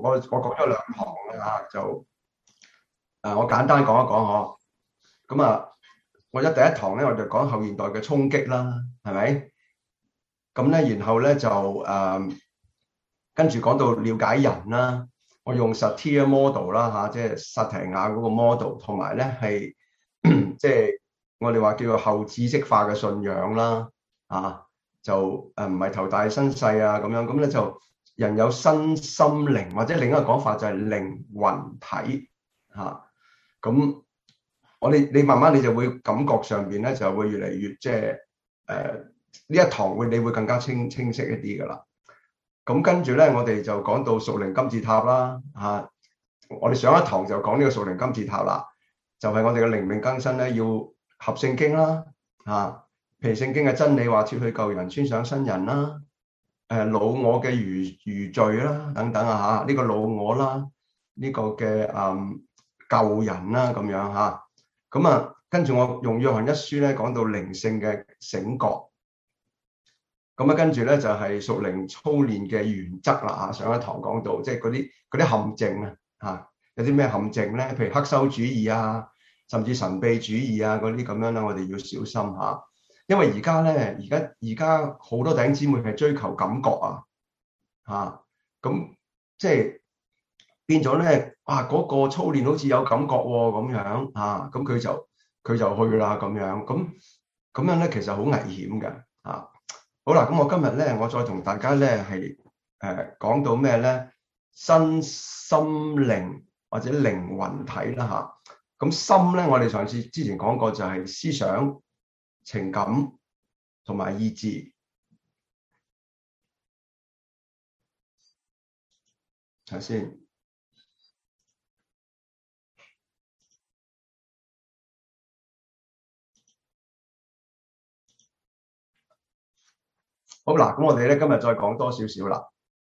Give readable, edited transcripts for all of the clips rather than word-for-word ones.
我講咗2堂啦，就我簡單講一講嗬。咁啊，我第一堂咧我就講後現代嘅衝擊啦，係咪？咁咧，然後咧就跟住講到了解人啦，我用 Satir model 啦嚇，即係薩提亞嗰個 model，同埋咧係即係我哋話叫做後知識化嘅信仰啦，就唔係頭大身細啊咁樣，咁咧就人有身心靈，或者另一個講法就係靈魂體嚇。咁你慢慢你就會感覺上邊咧就會越嚟越即係呢一堂你會更加清晰一啲㗎啦。咁跟住咧，我哋就講到屬靈金字塔啦嚇。我哋上一堂就講呢個屬靈金字塔啦，就係我哋嘅靈命更新咧，要合聖經啦嚇。譬如聖經嘅真理話，脫去舊人，穿上新人啦。老我嘅餘罪啦，等等啊嚇。呢個老我啦，呢個嘅舊人啦咁樣嚇。咁啊，跟住我用約翰一書咧講到靈性嘅醒覺。咁啊，跟住咧就係屬靈操練嘅原則啦嚇。上一堂講到，即係嗰啲陷阱啊嚇，有啲咩陷阱咧？譬如黑修主義啊，甚至神秘主義啊嗰啲咁樣啦，我哋要小心嚇。因為而家好多弟兄姊妹係追求感覺啊嚇，咁即係變咗咧嗰個操練好似有感覺咁樣嚇，咁佢就去啦咁樣，咁樣咧其實好危險嘅嚇。好啦，咁我今日咧，我再同大家咧係講到咩咧？身心靈或者靈魂體啦嚇。咁心咧，我哋上次之前講過就係思想、情感同埋意志。睇下先。好嗱，咁我哋咧今日再講多少少啦。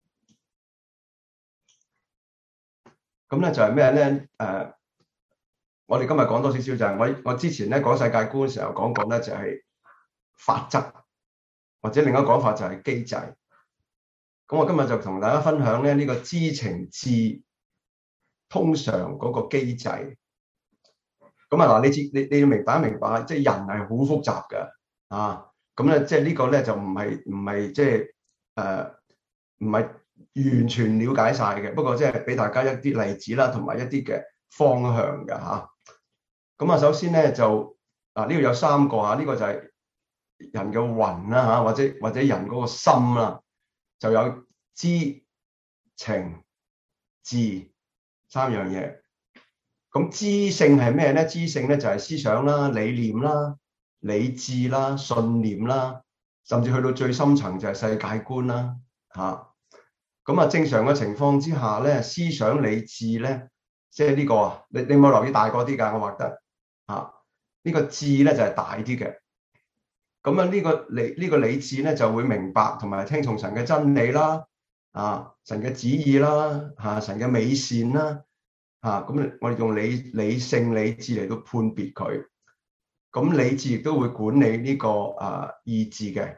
咁咧就係咩咧？我哋今日講多少少就係我之前咧講世界觀嘅時候講過咧，就係法則，或者另一個講法就係機制。咁我今日就同大家分享咧呢個知情志通常嗰個機制。咁啊嗱，你要明白，即係人係好複雜嘅啊。咁咧即係呢個咧就唔係即係唔係完全了解晒嘅。不過即係俾大家一啲例子啦，同埋一啲嘅方向嘅嚇。咁啊，首先咧就呢度有3個嚇，呢個就係人嘅魂啦嚇，或者人嗰個心啦，就有知、情、志3樣嘢。咁知性係咩咧？知性咧就係思想啦、理念啦、理智啦、信念啦，甚至去到最深層就係世界觀啦嚇。咁啊，正常嘅情況之下咧，思想理智咧，即係呢個啊，你有冇留意大個啲㗎？我畫得呢個智咧就係大啲嘅。咁啊，呢個理智咧就會明白同埋聽從神嘅真理啦，神嘅旨意啦，神嘅美善啦，咁我哋用理性理智嚟到判別佢。咁理智亦都會管理呢個意志嘅。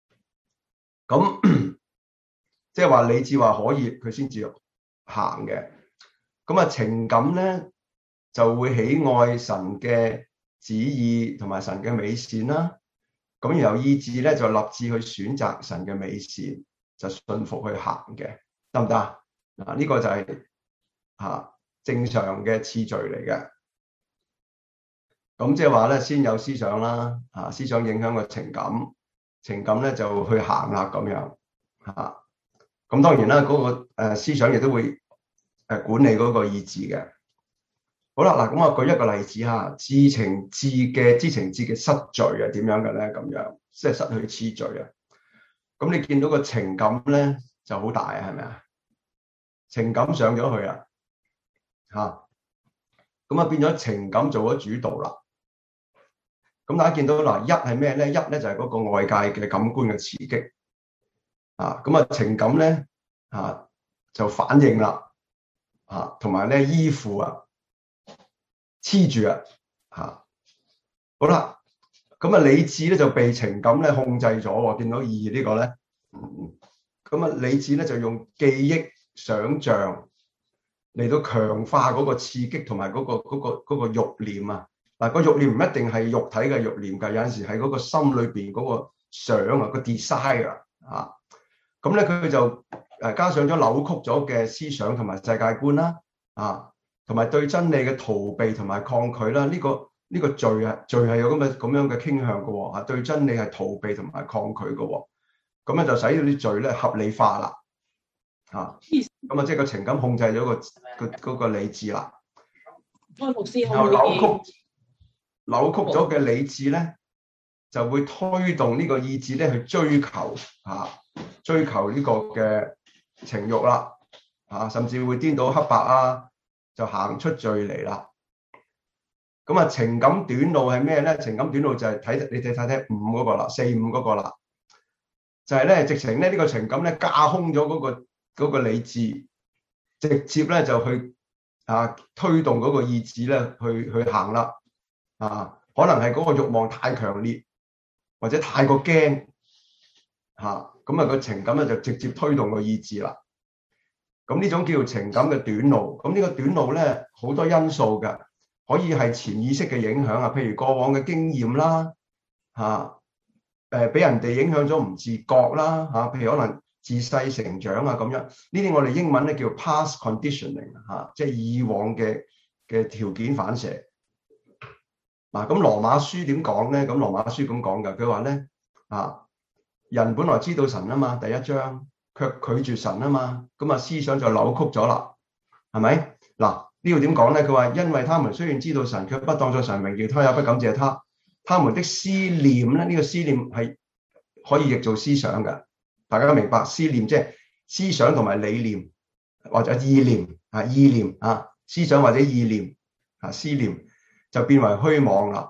咁即係話理智話可以，佢先至行嘅。咁啊，情感咧就會喜愛神嘅旨意同埋神嘅美善啦。咁然後意志咧就立志去選擇神嘅美善，就信服去行嘅，得唔得啊？呢個就係正常嘅次序嚟嘅。咁即係話咧，先有思想啦，思想影響個情感，情感咧就去行啦咁樣咁當然啦，嗰個思想亦都會管理嗰個意志嘅。好啦，嗱，咁我舉一個例子嚇，知情志嘅失序係點樣嘅咧？咁樣即係失去次序啊。咁你見到個情感咧就好大啊，係咪啊？情感上咗去啊，咁啊變咗情感做咗主導啦。咁大家見到嗱，一係咩咧？一咧就係嗰個外界嘅感官嘅刺激咁啊情感咧就反應啦同埋咧依附黐住好啦，咁啊理智咧就被情感咧控制咗喎。見到2呢個咧，咁啊理智咧就用記憶、想像嚟到強化嗰個刺激同埋嗰個慾念啊。嗱，個慾念唔一定係肉體嘅慾念㗎，有陣時係嗰個心裏邊嗰個想啊，個 desire 啊。咁咧佢就加上咗扭曲咗嘅思想同埋世界觀啦，啊，同埋對真理嘅逃避同埋抗拒啦。呢個罪係有咁樣嘅傾向嘅喎，啊，對真理係逃避同埋抗拒嘅喎。咁咧就使到啲罪咧合理化啦，啊，咁啊即係個情感控制咗嗰個理智啦。然後扭曲咗嘅理智咧，就會推動呢個意志咧去追求呢個嘅情慾啦，甚至會顛倒黑白啊，就行出罪嚟啦。咁啊，情感短路係咩咧？情感短路就係你哋睇5嗰個啦，4、5嗰個啦，就係咧直情咧呢個情感咧架空咗嗰個理智，直接咧就去推動嗰個意志咧去行啦。可能係嗰個慾望太強烈，或者太過驚咁啊個情感咧就直接推動個意志啦。咁呢種叫做情感嘅短路。咁呢個短路咧好多因素嘅，可以係潛意識嘅影響啊，譬如過往嘅經驗啦，俾人哋影響咗唔自覺啦，譬如可能自細成長啊咁樣。呢啲我哋英文咧叫 past conditioning 即係以往嘅條件反射。咁羅馬書點講咧？咁羅馬書咁講㗎，佢話咧人本來知道神啊嘛，第1章，卻拒絕神啊嘛，咁啊思想就扭曲咗啦，係咪？嗱呢度點講咧？佢話因為他們雖然知道神，卻不當作神榮耀他，也不感謝他。他們的思念咧，呢個思念係可以譯做思想嘅，大家都明白思念即係思想同埋理念或者意念思想或者意念思念。就變為虛妄啦，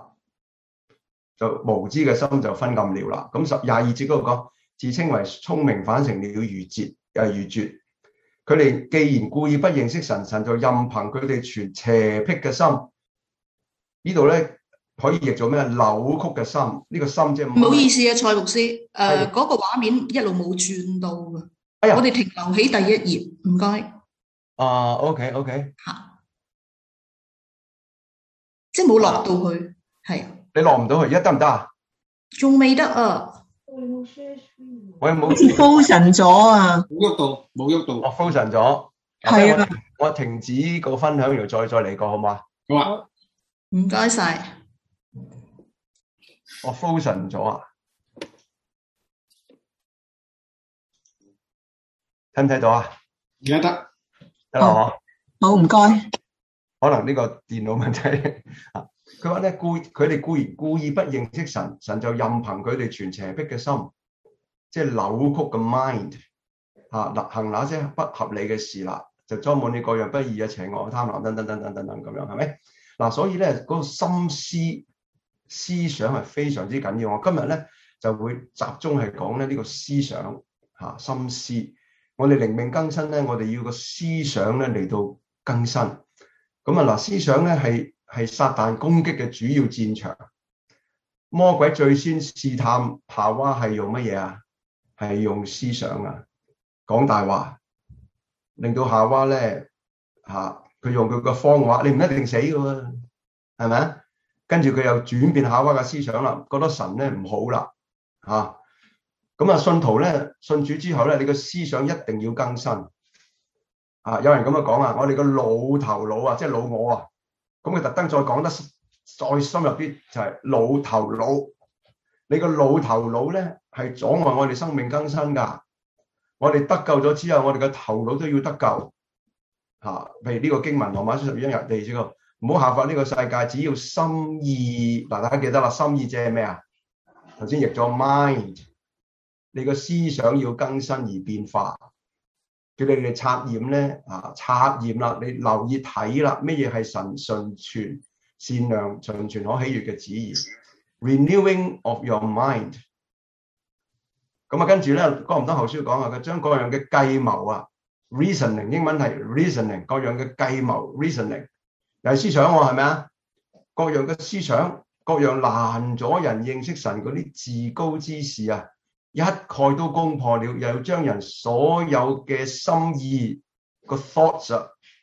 就無知嘅心就昏暗了啦。咁22節嗰度講，自稱為聰明，反成了愚拙。佢哋既然故意不認識神，神就任憑佢哋存邪僻嘅心。呢度咧可以譯做咩？扭曲嘅心。呢個心即係唔好意思啊，蔡牧師，嗰個畫面一路冇轉到嘅。我哋停留喺第1頁，唔該。 OK。 即係冇落到去，係你落唔到去，而家得唔得啊？ 仲未得啊！ 我有冇 frozen 咗啊？ 冇喐到。 我 frozen 咗。 係啊， 我停止個分享，然後再嚟過，好嘛？ 好啊。 唔該晒。 我 frozen 咗啊？睇唔睇到啊？ 而家得。 得啦， 好唔該。 可能呢個電腦問題佢話咧佢哋固然故意不認識神，神就任憑佢哋存邪僻嘅心，即係扭曲嘅 mind 行那些不合理嘅事啦，就裝滿你各樣不義嘅邪惡、貪婪等等咁樣，係咪？所以咧嗰個心思想係非常之緊要。我今日咧就會集中係講咧呢個思想心思。我哋靈命更新咧，我哋要個思想咧嚟到更新。咁思想咧係撒旦攻擊嘅主要戰場。魔鬼最先試探夏娃係用乜嘢啊？係用思想啊，講大話，令到夏娃咧佢用佢個謊話，你唔一定死㗎喎，係咪啊？跟住佢又轉變夏娃嘅思想啦，覺得神咧唔好啦信徒咧信主之後咧，你個思想一定要更新。有人咁樣講我哋個老頭腦即係老我咁佢特登再講得再深入啲，就係老頭腦。你個老頭腦咧係阻礙我哋生命更新噶。我哋得救咗之後，我哋個頭腦都要得救。譬如呢個經文羅馬書11章第4節，唔好效法呢個世界，只要心意。大家記得啦，心意即係咩啊？頭先譯咗 mind， 你個思想要更新而變化。叫你哋察驗咧，察驗啦，你留意睇啦，乜嘢係神純全、善良、純全可喜悅嘅旨意 ？Renewing of your mind。跟住咧，哥林多後書講佢將各樣嘅計謀reasoning， 英文係 reasoning， 各樣嘅計謀 reasoning， 又係思想係咪啊？各樣嘅思想，各樣攔阻人認識神嗰啲自高之事一概都攻破了，又將人所有嘅心意個 thoughts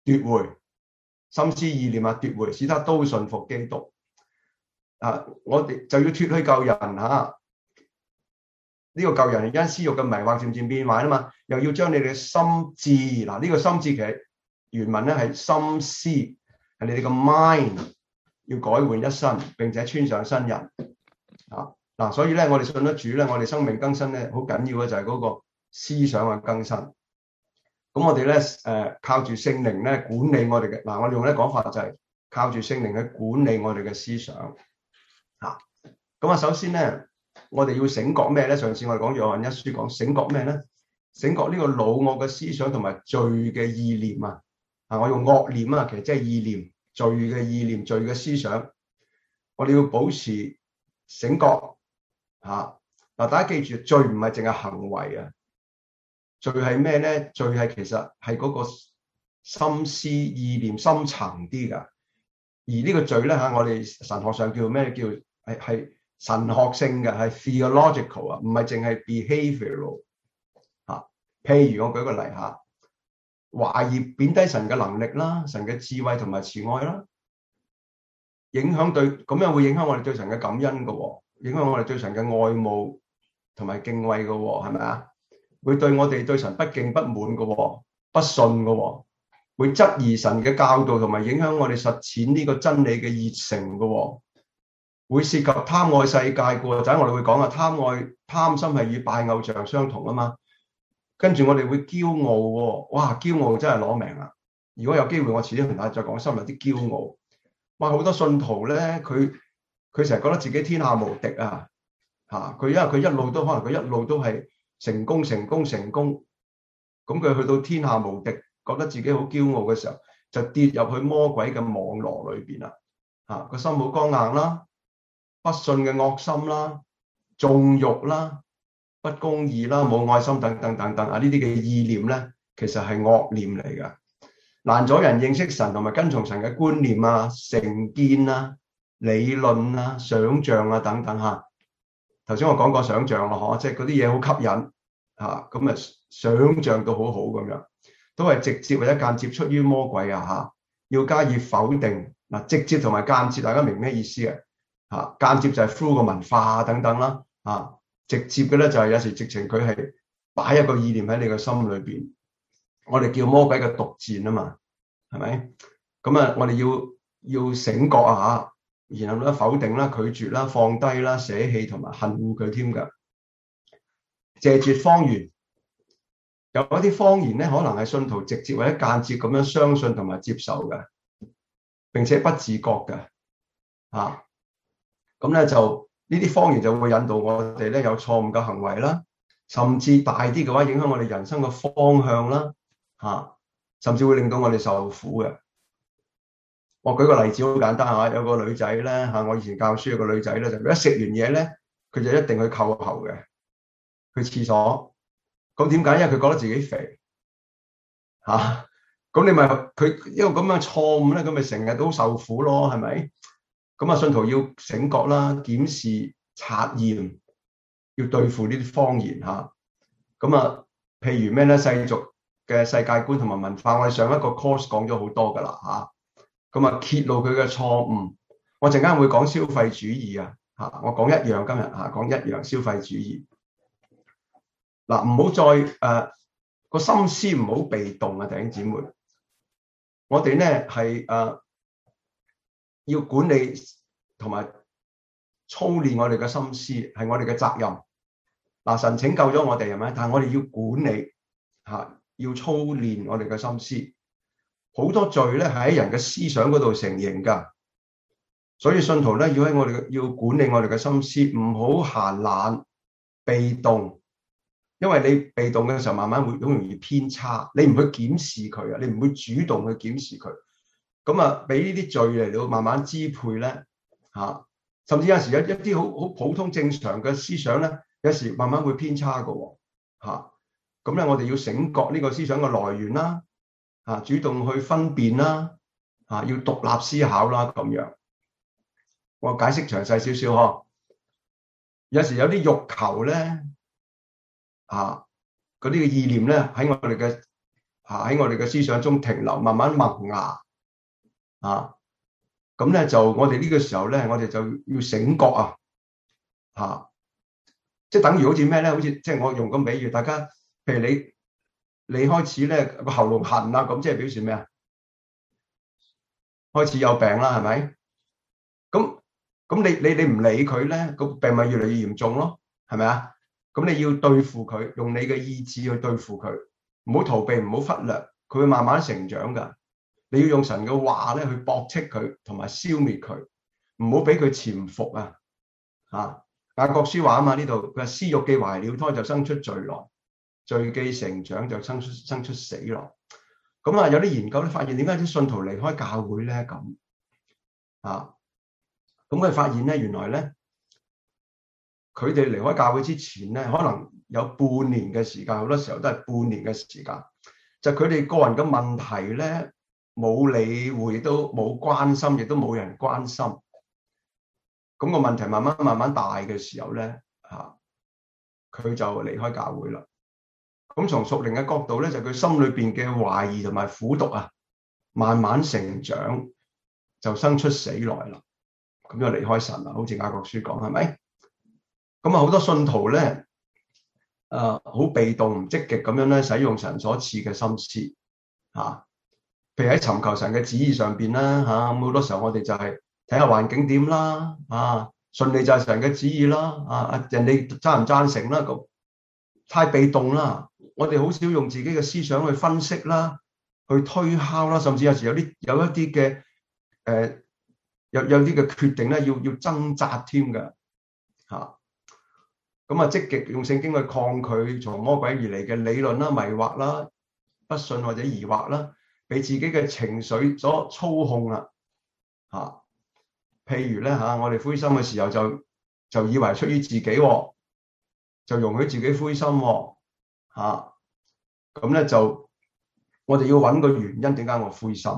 奪回心思意念啊，奪回，使他都順服基督。我哋就要脫去舊人嚇。呢個舊人因私欲嘅迷惑漸漸變壞啊嘛，又要將你哋嘅心智，嗱呢個心智其實原文咧係心思，係你哋嘅 mind 要改換一新，並且穿上新人嗱，所以咧我哋信得主咧，我哋生命更新咧好緊要嘅就係嗰個思想嘅更新。咁我哋咧靠住聖靈咧管理我哋嘅我哋用咧講法就係靠住聖靈去管理我哋嘅思想咁首先咧。我哋要醒覺咩咧？上次我哋講約翰一書講醒覺咩咧？醒覺呢個老我嘅思想同埋罪嘅意念我用惡念其實即係意念，罪嘅意念，罪嘅思想，我哋要保持醒覺大家記住，罪唔係淨係行為罪係咩咧？罪係其實係嗰個心思意念深層啲噶，而呢個罪咧我哋神學上叫咩？叫係神學性嘅，係 theological 唔係淨係 behavioral 譬如我舉個例懷疑貶低神嘅能力啦，神嘅智慧同埋慈愛啦，影響咁樣會影響我哋對神嘅感恩嘅影響我哋對神嘅愛慕同埋敬畏嘅係咪啊？會對我哋對神不敬不滿嘅不信嘅會質疑神嘅教導同埋影響我哋實踐呢個真理嘅熱誠嘅會涉及貪愛世界嘅就係我哋會講貪心係與拜偶像相同啊嘛。跟住我哋會驕傲哇，驕傲真係攞命啊！如果有機會我遲啲同大家再講深入啲驕傲。哇，好多信徒咧，佢成日覺得自己天下無敵佢因為佢一路都可能佢一路都係成功，咁佢去到天下無敵，覺得自己好驕傲嘅時候，就跌入去魔鬼嘅網羅裏邊啦個心好剛硬啦，不信嘅惡心啦，縱慾啦，不公義啦，冇愛心等等呢啲嘅意念咧，其實係惡念嚟噶，攔阻人認識神同埋跟從神嘅觀念成見理論想像等等頭先我講過想像咯，即係嗰啲嘢好吸引咁想像到好好咁樣，都係直接或者間接出於魔鬼要加以否定直接同埋間接，大家明咩意思間接就係 through 個文化等等啦直接嘅咧就係有時直情佢係擺一個意念喺你個心裏邊，我哋叫魔鬼嘅毒箭啊嘛，係咪？咁我哋要醒覺然後咧否定啦、拒絕啦、放低啦、捨棄同埋恨惡佢添㗎。謝絕謊言，有一啲謊言咧，可能係信徒直接或者間接咁樣相信同埋接受嘅，並且不自覺嘅咁咧就。呢啲謊言就會引導我哋咧有錯誤嘅行為啦，甚至大啲嘅話影響我哋人生嘅方向啦，甚至會令到我哋受苦嘅。我舉個例子好簡單有個女仔咧我以前教書有個女仔咧，就一食完嘢咧，佢就一定去扣喉嘅，去廁所。咁點解？因為佢覺得自己肥咁你咪佢一個咁樣錯誤咧，佢咪成日都受苦咯，係咪？咁信徒要醒覺啦，檢視察驗，要對付呢啲謊言譬如咩咧？世俗嘅世界觀同埋文化，我哋上一個 course 講咗好多噶啦揭露佢嘅錯誤。我陣間會講消費主義我講一樣今日講一樣消費主義唔好再個心思唔好被動弟兄姊妹，我哋咧係要管理同埋操練我哋嘅心思，係我哋嘅責任。神拯救咗我哋係咪？但係我哋要管理要操練我哋嘅心思。好多罪咧係喺人嘅思想嗰度成形噶，所以信徒咧要管理我哋嘅心思，唔好閒懶被動。因為你被動嘅時候，慢慢會好容易偏差。你唔去檢視佢你唔會主動去檢視佢。咁俾呢啲罪嚟到慢慢支配咧甚至有時有一啲好普通正常嘅思想咧，有時慢慢會偏差嘅咁咧我哋要醒覺呢個思想嘅來源啦主動去分辨啦要獨立思考啦咁樣。我解釋詳細少少有時有啲欲求咧嗰啲嘅意念咧喺我哋嘅喺我哋嘅思想中停留，慢慢萌芽啊。咁咧就我哋呢個時候咧，我哋就要醒覺啊，即係等於好似咩咧？好似即係我用個比喻，大家譬如你開始咧個喉嚨痕啦，咁即係表示咩啊？開始有病啦，係咪？咁你唔理佢咧，個病咪越嚟越嚴重咯，係咪啊？咁你要對付佢，用你嘅意志去對付佢，唔好逃避，唔好忽略，佢會慢慢成長噶。你要用神嘅話咧去駁斥佢，同埋消滅佢，唔好俾佢潛伏啊！雅各書話啊嘛，呢度佢話私欲既懷了胎，就生出罪來；罪既成長，就生出死來。咁啊，有啲研究咧發現，點解啲信徒離開教會咧咁啊？咁佢發現咧，原來咧，佢哋離開教會之前咧，可能有半年嘅時間，好多時候都係半年嘅時間，就佢哋個人嘅問題咧，冇理會，都冇關心，亦都冇人關心。咁個問題慢慢大嘅時候咧，佢就離開教會啦。咁從屬靈嘅角度咧，就佢心裏邊嘅懷疑同埋苦毒啊，慢慢成長，就生出死來啦。咁就離開神啦，好似雅各書講，係咪？咁啊，好多信徒咧，好被動唔積極咁樣咧，使用神所賜嘅心思譬如喺尋求神嘅旨意上邊啦咁好多時候我哋就係睇下環境點啦順利就係神嘅旨意啦人哋贊唔贊成啦，咁太被動啦。我哋好少用自己嘅思想去分析啦，去推敲啦，甚至有時有一啲嘅有啲嘅決定咧，要掙扎添嘅咁積極用聖經去抗拒從魔鬼而嚟嘅理論啦、迷惑啦、不信或者疑惑啦，被自己嘅情緒所操控啦譬如咧我哋灰心嘅時候就以為出於自己就容許自己灰心咁咧就我哋要揾個原因，點解我灰心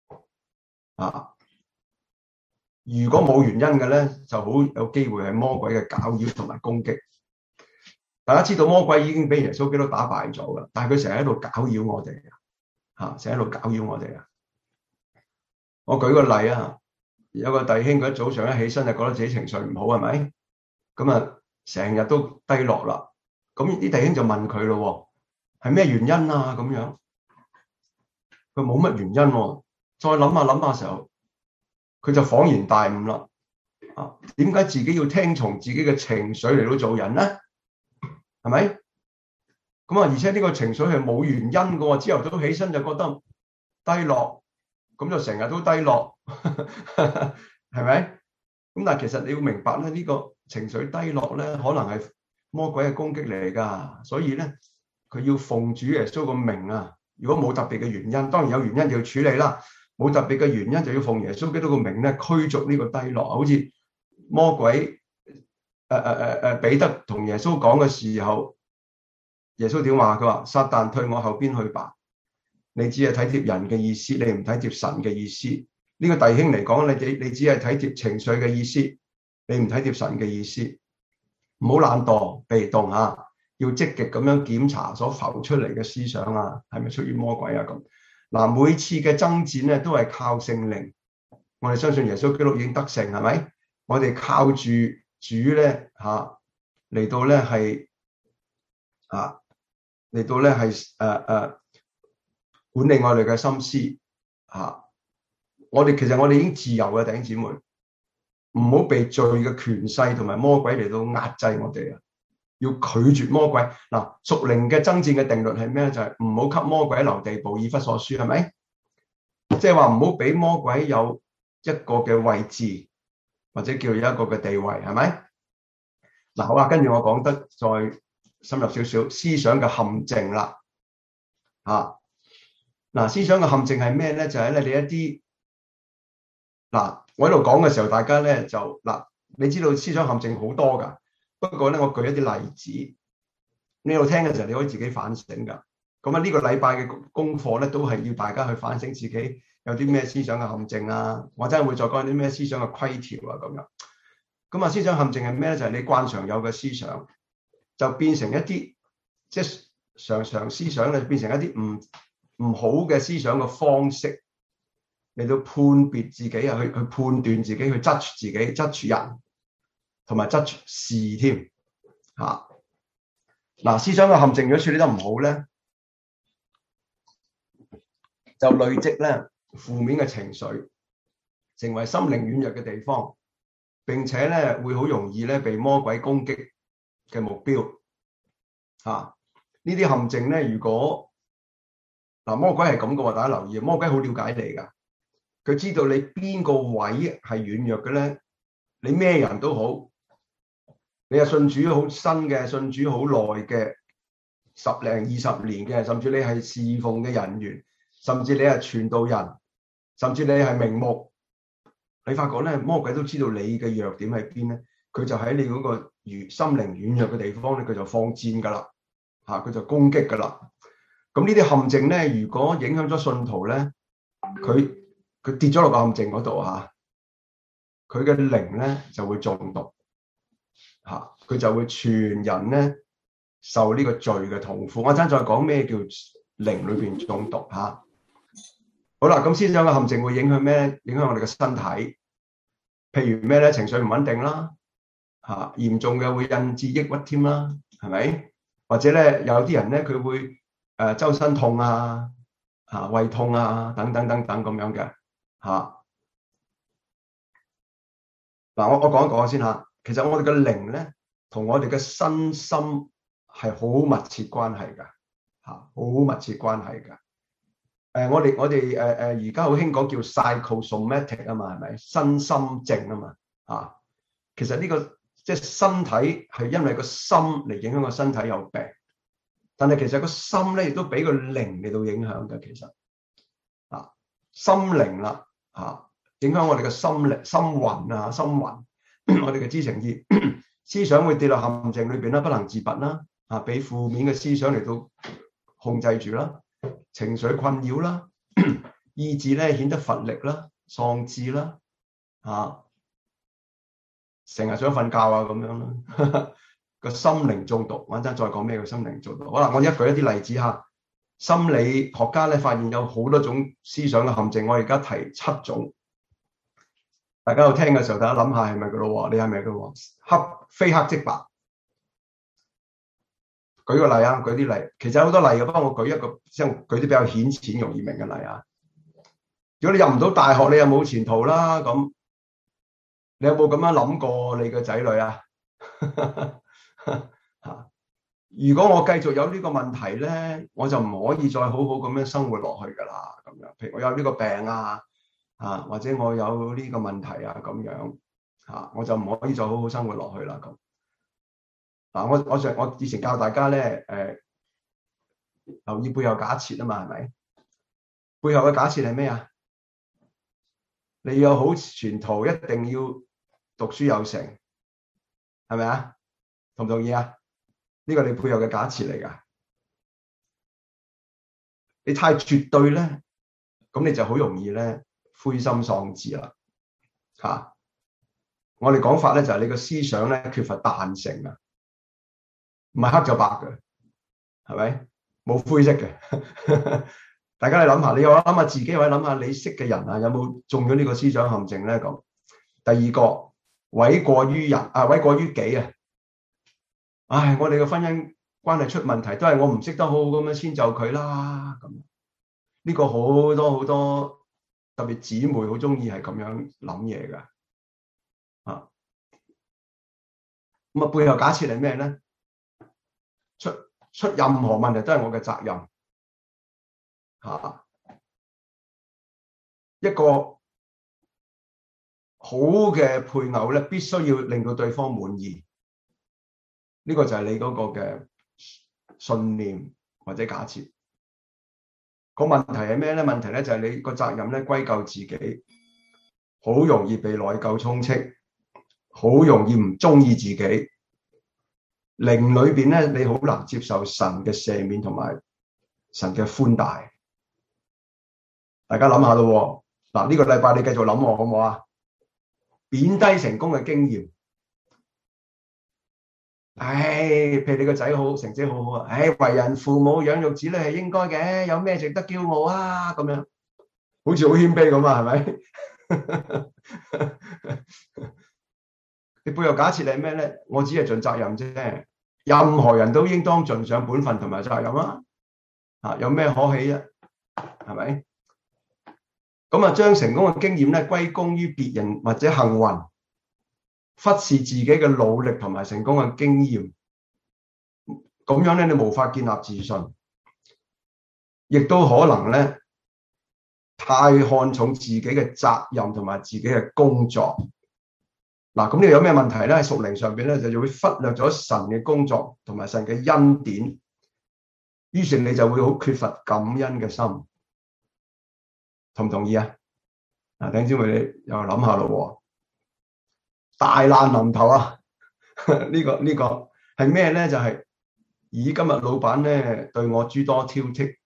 如果冇原因嘅咧，就好有機會係魔鬼嘅攪擾同埋攻擊。大家知道魔鬼已經俾耶穌基督打敗咗啦，但係佢成日喺度攪擾我哋成日喺度攪擾我哋我舉個例有個弟兄佢早上一起身就覺得自己情緒唔好，係咪？咁成日都低落啦。咁啲弟兄就問佢咯，係咩原因咁樣？佢冇乜原因再諗下時候，佢就恍然大悟啦。點解自己要聽從自己嘅情緒嚟到做人咧？係咪？而且呢個情緒係冇原因嘅，朝頭早起身就覺得低落，咁就成日都低落，係咪？咁但係其實你要明白咧，呢個情緒低落咧，可能係魔鬼嘅攻擊嚟噶，所以咧佢要奉主耶穌個名如果冇特別嘅原因，當然有原因就要處理啦。冇特別嘅原因就要奉耶穌基督個名咧驅逐呢個低落。好似魔鬼彼得同耶穌講嘅時候，耶穌點話？佢話撒旦退我後邊去吧，你只係體貼人嘅意思，你唔體貼神嘅意思。呢個弟兄嚟講，你只係體貼情緒嘅意思，你唔體貼神嘅意思。唔好懶惰被動要積極咁樣檢查所浮出嚟嘅思想係咪出於魔鬼咁。每次嘅爭戰咧都係靠聖靈，我哋相信耶穌基督已經得勝，係咪？我哋靠住主咧嚟到咧係管理我哋嘅心思其實我哋已經自由嘅，弟兄姊妹，唔好被罪嘅權勢同埋魔鬼嚟到壓制我哋要拒絕魔鬼。屬靈嘅爭戰嘅定律係咩？就係唔好給魔鬼留地步，以弗所書，係咪？即係話唔好俾魔鬼有一個嘅位置，或者叫有一個嘅地位，係咪？好跟住我講得再深入少少，思想嘅陷阱啦。思想嘅陷阱係咩咧？就係咧你一啲我喺度講嘅時候，大家咧就你知道思想陷阱好多噶。不過咧，我舉一啲例子，你喺度聽嘅時候，你可以自己反省噶。咁呢個禮拜嘅功課咧，都係要大家去反省自己有啲咩思想嘅陷阱或者會再講啲咩思想嘅規條咁樣。咁思想陷阱係咩咧？就係你慣常有嘅思想，就變成一啲即係常思想咧，變成一啲唔好嘅思想嘅方式嚟到判別自己啊，去判斷自己，去 judge 自己，judge 人，同埋 judge 事添嚇。嗱，思想嘅陷阱如果處理得唔好咧，就累積咧負面嘅情緒，成為心靈軟弱嘅地方，並且咧會好容易咧被魔鬼攻擊嘅目標嚇。呢啲陷阱咧，如果魔鬼係咁嘅話，大家留意，魔鬼好了解你㗎，佢知道你邊個位係軟弱嘅咧，你咩人都好，你係信主好新嘅，信主好耐嘅，10零20年嘅，甚至你係侍奉嘅人員，甚至你係傳道人，甚至你係名牧，你發覺咧，魔鬼都知道你嘅弱點喺邊咧，佢就喺你嗰個心靈軟弱嘅地方咧，佢就放箭㗎啦，嚇佢就攻擊㗎啦。咁呢啲陷阱咧，如果影響咗信徒咧，佢跌咗落個陷阱嗰度嚇，佢嘅靈咧就會中毒嚇，佢就會全人咧受呢個罪嘅痛苦。我陣再講咩叫靈裏邊中毒嚇。好啦，咁思想嘅陷阱會影響咩？影響我哋嘅身體，譬如咩咧？情緒唔穩定啦，嚇嚴重嘅會引致抑鬱添啦，係咪？或者咧有啲人咧佢會周身痛啊，胃痛啊，等等等等咁樣嘅嚇。嗱，我講一講先嚇。其實我哋嘅靈咧，同我哋嘅身心係好密切關係㗎，嚇，好密切關係㗎。我哋而家好興講叫 psychosomatic 啊嘛，係咪？身心症啊嘛，嚇。其實呢個即係身體係因為個心嚟影響個身體有病。但係其實個心咧亦都俾個靈嚟到影響嘅，其實心靈啦影響我哋嘅心靈、心魂啊、心魂，我哋嘅知情意思想會跌落陷阱裏邊啦，不能自拔啦，俾負面嘅思想嚟到控制住啦，情緒困擾啦，意志咧顯得乏力啦、喪志啦，成日想瞓覺啊咁樣啦。個心靈中毒，我陣再講咩叫心靈中毒。好啦，我一舉一啲例子嚇。心理學家咧發現有好多種思想嘅陷阱，我而家提7種。大家有聽嘅時候，大家諗下係咪噶咯？你係咪噶咯？非黑即白。舉個例啊，舉啲例，其實有好多例嘅，不過我舉一個，即係舉啲比較顯淺容易明嘅例啊。如果你入唔到大學，你又冇前途啦。咁你有冇咁樣諗過你嘅仔女啊？如果我繼續有呢個問題咧，我就唔可以再好好咁樣生活落去噶啦。咁樣，譬如我有呢個病啊，或者我有呢個問題啊，咁樣我就唔可以再好好生活落去啦。咁我以前教大家咧，留意背後假設啊嘛，係咪？背後嘅假設係咩啊？你有好前途，一定要讀書有成，係咪啊？同唔同意啊？呢個你背後嘅假設嚟㗎。你太絕對咧，咁你就好容易咧灰心喪志啦。我哋講法咧就係你個思想咧缺乏彈性啊，唔係黑就白嘅，係咪？冇灰色嘅。大家你諗下，你又諗下自己，或者諗下你識嘅人啊，有冇中咗呢個思想陷阱咧？咁第二個，諉過於人啊，諉過於己啊。唉，我哋嘅婚姻關係出問題，都係我唔識得好好咁樣遷就佢啦。咁呢個好多特別姊妹好中意係咁樣諗嘢㗎。咁啊，背後假設係咩咧？出任何問題都係我嘅責任。一個好嘅配偶咧，必須要令到對方滿意。呢個就係你嗰個嘅信念或者假設。個問題係咩咧？問題咧就係你個責任咧歸咎自己，好容易被內疚充斥，好容易唔中意自己。靈裏邊咧，你好難接受神嘅赦免同埋神嘅寬大。大家諗下咯。嗱，呢個禮拜你繼續諗我好唔好啊？貶低成功嘅經驗。 譬如你個仔好成績好好啊，為人父母養育子女係應該嘅，有咩值得驕傲啊？咁樣好似好謙卑咁啊，係咪？你背後假設係咩咧？我只係盡責任啫，任何人都應當盡上本分同埋責任啊！有咩可喜啊？係咪？咁啊，將成功嘅經驗咧歸功於別人或者幸運，忽視自己嘅努力同埋成功嘅經驗，咁樣咧你無法建立自信，亦都可能咧太看重自己嘅責任同埋自己嘅工作。嗱，咁呢個有咩問題咧？喺屬靈上邊咧就會忽略咗神嘅工作同埋神嘅恩典，於是你就會好缺乏感恩嘅心。同唔同意啊？弟兄姊妹，你又諗下咯，大難臨頭啊！呢個係咩咧？就係以今日老闆咧對我諸多挑剔，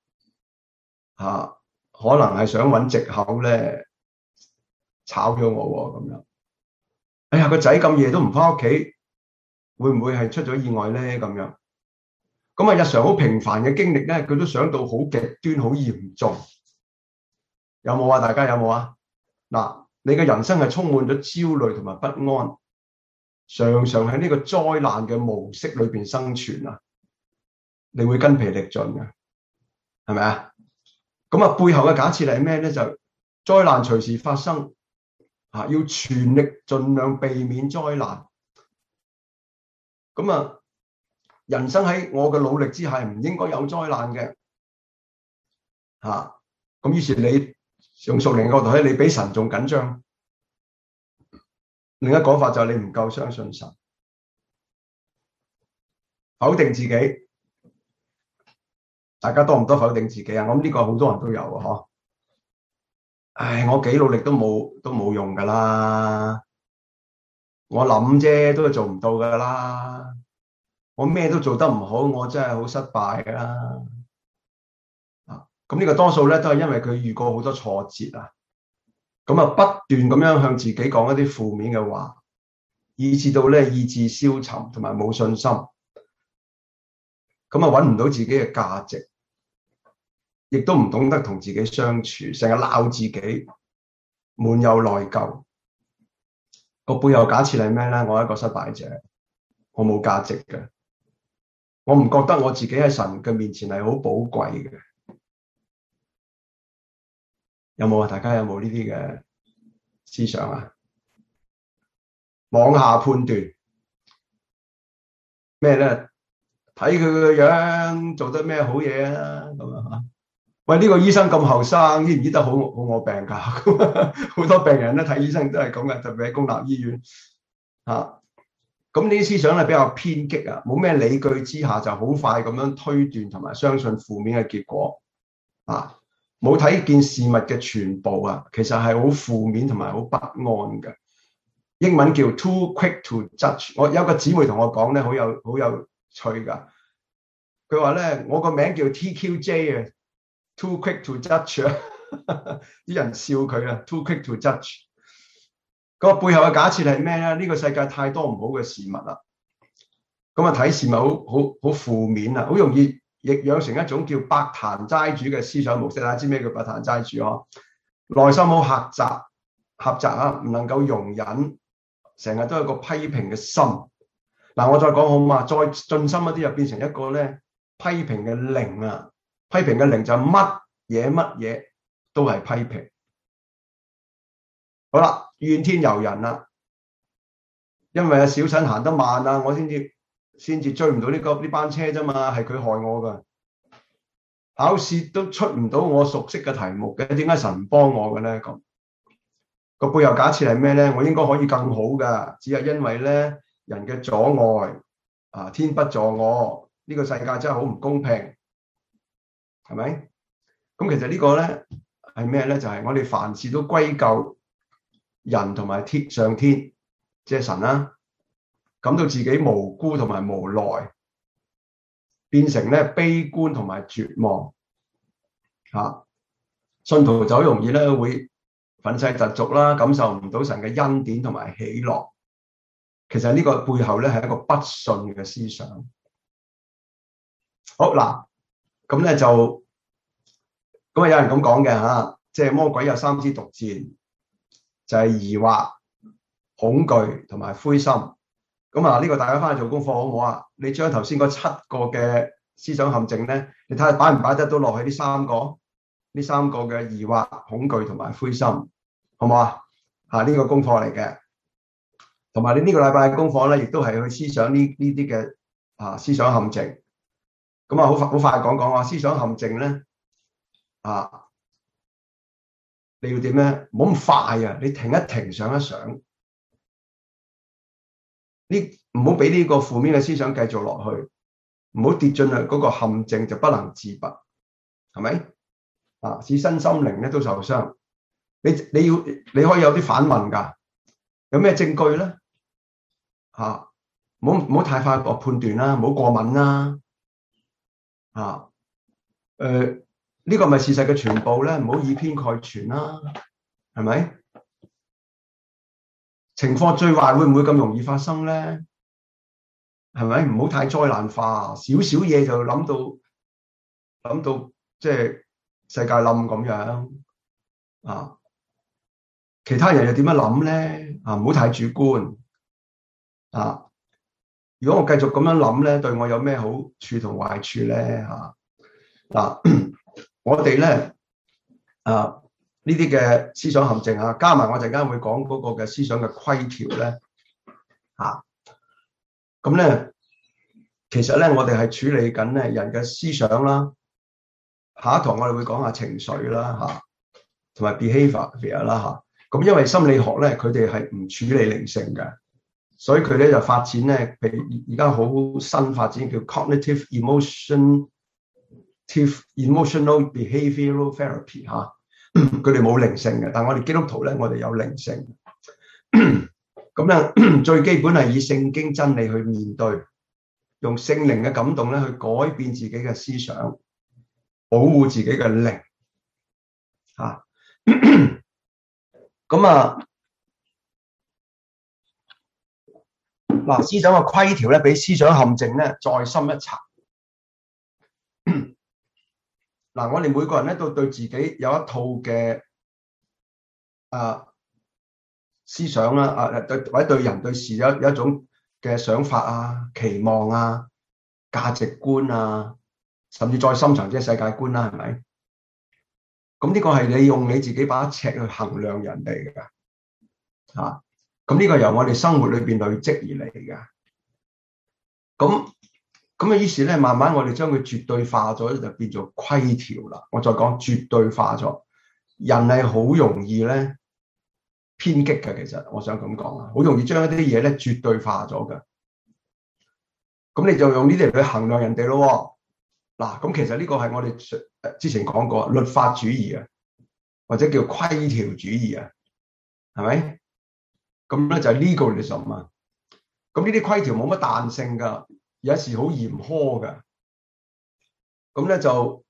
可能係想揾藉口咧炒咗我咁樣。哎呀，個仔咁夜都唔翻屋企，會唔會係出咗意外咧？咁樣咁啊，日常好平凡嘅經歷咧，佢都想到好極端、好嚴重。有冇啊？大家有冇啊？嗱，你嘅人生係充滿咗焦慮同埋不安，常常喺呢個災難嘅模式裏邊生存啊，你會筋疲力盡嘅，係咪啊？咁啊，背後嘅假設係咩咧？就災難隨時發生，要全力盡量避免災難。咁啊，人生喺我嘅努力之下，唔應該有災難嘅，咁於是你用屬靈角度睇，你比神仲緊張。另一講法就係你唔夠相信神，否定自己。大家多唔多否定自己啊？我諗呢個好多人都有啊，我幾努力都冇用噶啦，我諗啫都係做唔到噶啦，我咩都做得唔好，我真係好失敗噶啦。咁呢個多數咧都係因為佢遇過好多挫折啊，咁啊不斷咁樣向自己講一啲負面嘅話，以致到咧意志消沉同埋冇信心，咁啊揾唔到自己嘅價值，亦都唔懂得同自己相處，成日鬧自己，滿有內疚。個背後假設係咩咧？我係一個失敗者，我冇價值嘅，我唔覺得我自己喺神嘅面前係好寶貴嘅。有冇啊？大家有冇呢啲嘅思想啊？妄下判斷咩咧？睇佢個樣做得咩好嘢啊？咁啊，喂，呢個醫生咁後生，醫唔醫得好我病㗎？好多病人咧睇醫生都係咁嘅，特別喺公立醫院咁呢啲思想咧比較偏激啊，冇咩理據之下就好快咁樣推斷同埋相信負面嘅結果冇睇見事物嘅全部啊，其實係好負面同埋好不安嘅。英文叫 too quick to judge。我有個姊妹同我講咧，好有趣噶。佢話咧，我個名叫 TQJ 啊 ，too quick to judge 啊，啲人笑佢啊 ，too quick to judge。個背後嘅假設係咩咧？呢個世界太多唔好嘅事物啦，咁啊睇事物好負面啊，好容易亦養成一種叫百壇齋主嘅思想模式。大家知咩叫百壇齋主啊？內心好狹窄啊，唔能夠容忍，成日都有個批評嘅心。嗱，我再講好嘛，再進深一啲就變成一個咧批評嘅靈啊！批評嘅靈就乜嘢都係批評。好啦，怨天尤人啦，因為小陳行得慢啊，我先至追唔到呢班車啫嘛，係佢害我噶。考試都出唔到我熟悉嘅題目嘅，點解神唔幫我嘅咧？咁個背後假設係咩咧？我應該可以更好噶，只係因為咧人嘅阻礙天不助我，呢個世界真係好唔公平，係咪？咁其實呢個咧係咩咧？就係我哋凡事都歸咎人同埋上天，即係神啦，感到自己無辜同埋無奈，變成咧悲觀同埋絕望信徒就好容易咧會憤世嫉俗啦，感受唔到神嘅恩典同埋喜樂。 其實呢個背後咧係一個不信嘅思想。好嗱，咁咧就咁啊，有人咁講嘅嚇，即係魔鬼有3支毒箭，就係疑惑、恐懼同埋灰心。咁啊，呢個大家翻去做功課好唔好啊？你將頭先嗰7個嘅思想陷阱咧，你睇下擺唔擺得到落去呢3個嘅疑惑、恐懼同埋灰心，好唔好啊？呢個功課嚟嘅，同埋你呢個禮拜嘅功課咧，亦都係去思想呢啲嘅思想陷阱。咁啊，好快講講啊，思想陷阱咧你要點咧？唔好咁快啊！你停一停，想一想，唔好俾呢個負面嘅思想繼續落去，唔好跌進去嗰個陷阱就不能自拔，係咪？使身心靈咧都受傷。你可以有啲反問㗎，有咩證據咧？唔好太快判斷啦，唔好過敏啦。呢個咪事實嘅全部咧，唔好以偏概全啦，係咪？情況最壞會唔會咁容易發生咧？係咪？唔好太災難化，少少嘢就諗到即係世界冧咁樣其他人又點樣諗咧？唔好太主觀如果我繼續咁樣諗咧，對我有咩好處同壞處咧？我哋咧呢啲嘅思想陷阱加埋我陣間會講嗰個嘅思想嘅規條咧咁咧，其實咧我哋係處理緊咧人嘅思想啦。下一堂我哋會講下情緒啦同埋 behavior 啦咁因為心理學咧佢哋係唔處理靈性嘅，所以佢咧就發展咧，譬如而家好新發展叫 cognitive emotional behavioral therapy 佢哋冇靈性嘅，但我哋基督徒咧，我哋有靈性。咁咧最基本係以聖經真理去面對，用聖靈嘅感動咧去改變自己嘅思想，保護自己嘅靈思想嘅規條咧，比思想陷阱咧再深一層。我哋每個人咧都對自己有一套嘅思想啦，或者對人對事有一種嘅想法期望價值觀甚至再深層即係世界觀啦，係咪？咁呢個係你用你自己把尺去衡量人哋嘅咁呢個由我哋生活裏邊累積而嚟嘅。咁於是咧，慢慢我哋將佢絕對化咗，就變做規條啦。我再講絕對化咗，人係好容易咧偏激嘅。其實我想咁講好容易將一啲嘢咧絕對化咗嘅。咁你就用呢啲嚟去衡量人哋咯。咁其實呢個係我哋之前講過律法主義或者叫規條主義係咪？咁咧就係 legalism 咁呢啲規條冇乜彈性㗎，有時好嚴苛㗎。咁咧就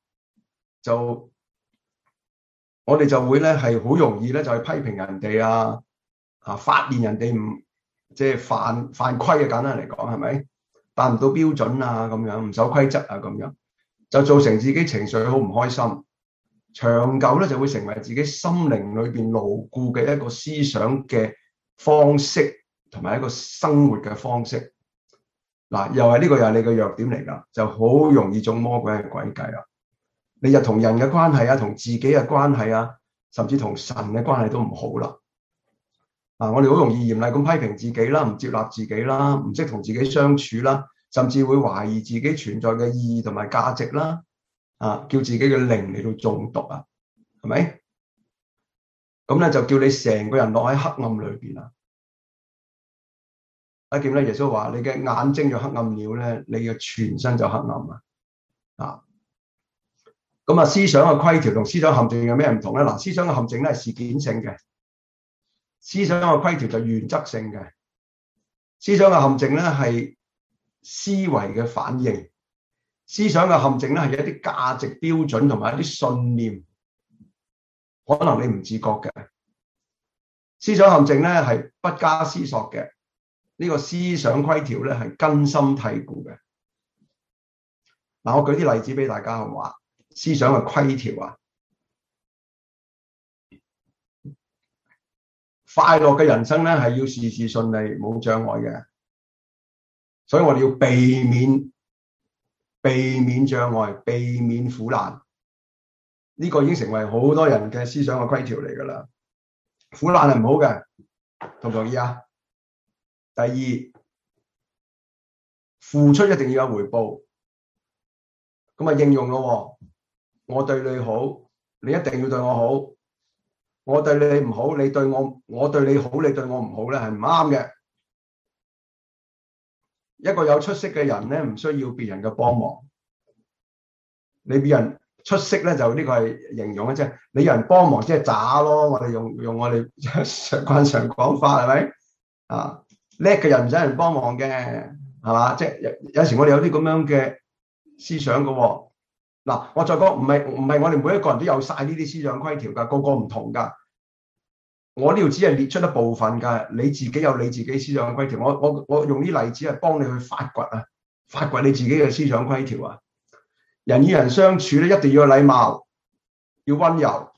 我哋就會咧係好容易咧就去批評人哋發現人哋唔即係犯規簡單嚟講係咪？達唔到標準咁樣，唔守規則咁樣，就造成自己情緒好唔開心。長久咧就會成為自己心靈裏邊牢固嘅一個思想嘅方式同埋一個生活嘅方式。又係呢個又係你嘅弱點嚟㗎，就好容易中魔鬼嘅詭計啦。你又同人嘅關係同自己嘅關係甚至同神嘅關係都唔好啦。我哋好容易嚴厲咁批評自己啦，唔接納自己啦，唔識同自己相處啦，甚至會懷疑自己存在嘅意義同埋價值啦。叫自己嘅靈嚟到中毒係咪？咁咧就叫你成個人落喺黑暗裏邊見咧，耶穌話：你嘅眼睛就黑暗了咧，你嘅全身就黑暗咁思想嘅規條同思想陷阱有咩唔同咧？思想嘅陷阱咧係事件性嘅，思想嘅規條就原則性嘅。思想嘅陷阱咧係思維嘅反應，思想嘅陷阱咧係一啲價值標準同埋一啲信念，可能你唔自覺嘅。思想陷阱咧係不加思索嘅。 呢個思想規條咧係根深蒂固嘅。嗱，我舉啲例子俾大家好話，思想嘅規條啊，快樂嘅人生咧係要事事順利，冇障礙嘅，所以我哋要避免障礙，避免苦難。呢個已經成為好多人嘅思想嘅規條嚟㗎啦。苦難係唔好嘅，同唔同意啊？第二，付出一定要有回報。咁啊應用咯，我對你好，你一定要對我好。我對你唔好，你對我對你好，你對我唔好咧，係唔啱嘅。一個有出息嘅人咧，唔需要別人嘅幫忙。你別人出色咧，就呢個係形容嘅啫。你有人幫忙即係渣咯。我哋用我哋慣常講法係咪啊？叻嘅人唔使人幫忙嘅，係嘛？即係有時我哋有啲咁樣嘅思想嘅喎。嗱，我再講，唔係我哋每一個人都有晒呢啲思想規條㗎，個個唔同㗎。我呢度只係列出一部分㗎，你自己有你自己思想規條。我用啲例子係幫你去發掘你自己嘅思想規條啊。人與人相處咧，一定要有禮貌，要溫柔。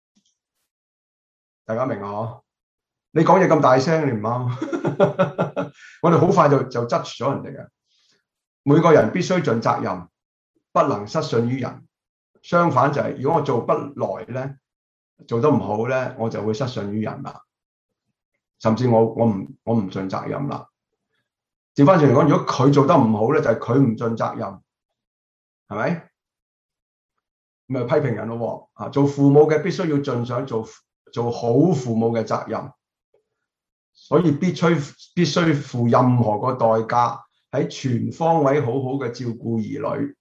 大家明啊？你講嘢咁大聲，你唔啱。我哋好快就質咗人哋嘅。每個人必須盡責任，不能失信於人。相反就係，如果我做不來咧，做得唔好咧，我就會失信於人啦。甚至我唔盡責任啦。調翻轉嚟講，如果佢做得唔好咧，就係佢唔盡責任。係咪？咪批評人咯？啊，做父母嘅必須要盡上做好父母嘅責任，所以必須付任何個代價，喺全方位好好嘅照顧兒女。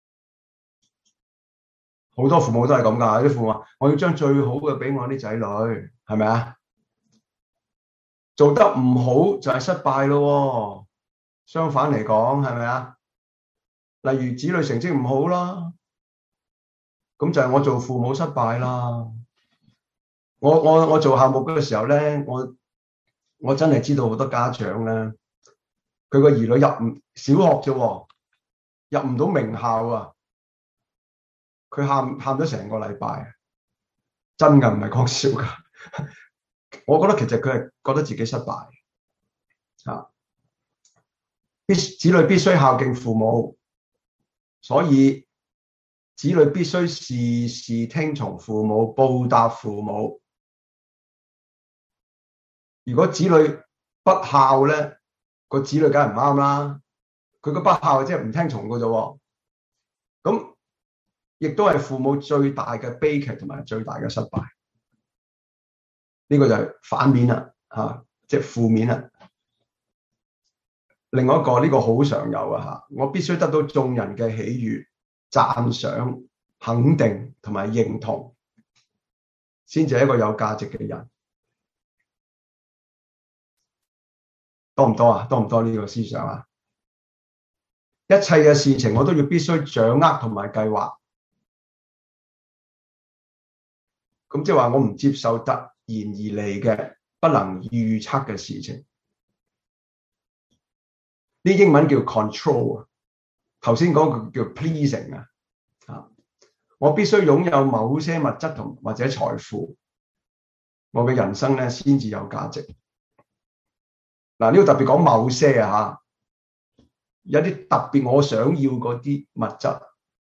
好多父母都係咁㗎，啲父母話：我要將最好嘅俾我啲仔女，係咪啊？做得唔好就係失敗咯。相反嚟講，係咪啊？例如子女成績唔好啦，咁就係我做父母失敗啦。我做校目嘅時候咧，我真係知道好多家長咧，佢個兒女入唔小學啫，入唔到名校啊，佢喊咗成個禮拜，真㗎，唔係講笑㗎。我覺得其實佢係覺得自己失敗啊。子女必須孝敬父母。所以子女必須事事聽從父母，報答父母。如果子女不孝咧，個子女梗係唔啱啦。佢個不孝即係唔聽從㗎啫。咁亦都係父母最大嘅悲劇同埋最大嘅失敗。呢個就係反面啦，即係負面啦。另外一個呢個好常有啊，我必須得到眾人嘅喜悅、讚賞、肯定同埋認同，先至係一個有價值嘅人。多唔多啊？多唔多呢個思想啊？一切嘅事情我都要必須掌握同埋計劃。咁即係話我唔接受突然而嚟嘅不能預測嘅事情。啲英文叫 control 啊，頭先講個叫 pleasing 啊，我必須擁有某些物質同或者財富，我嘅人生咧先至有價值。嗱，呢度特別講某些啊，有啲特別我想要嗰啲物質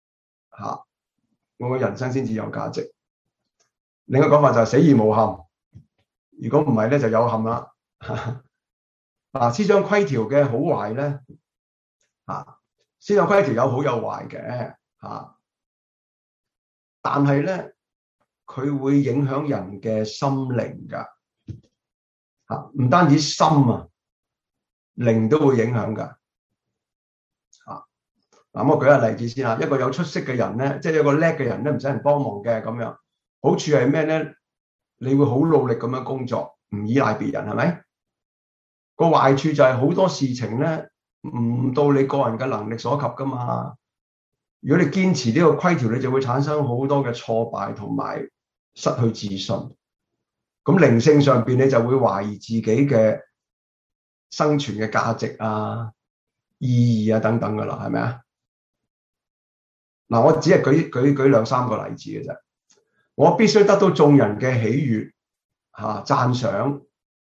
我嘅人生先至有價值。另一個講法就係死而無憾，如果唔係咧就有憾啦。思想規條嘅好壞咧，思想規條有好有壞嘅，但係咧佢會影響人嘅心靈㗎，唔單止心啊，靈都會影響㗎。嗱，我舉個例子先啦，一個有出息嘅人咧，即係一個叻嘅人咧，唔使人幫忙嘅咁樣，好處係咩咧？你會好努力咁樣工作，唔依賴別人，係咪？個壞處就係好多事情咧，唔到你個人嘅能力所及噶嘛。如果你堅持呢個規條，你就會產生好多嘅挫敗同埋失去自信。咁靈性上邊你就會懷疑自己嘅生存嘅價值啊、意義啊等等噶啦，係咪啊？嗱，我只係舉2、3個例子嘅啫。我必須得到眾人嘅喜悅、讚賞、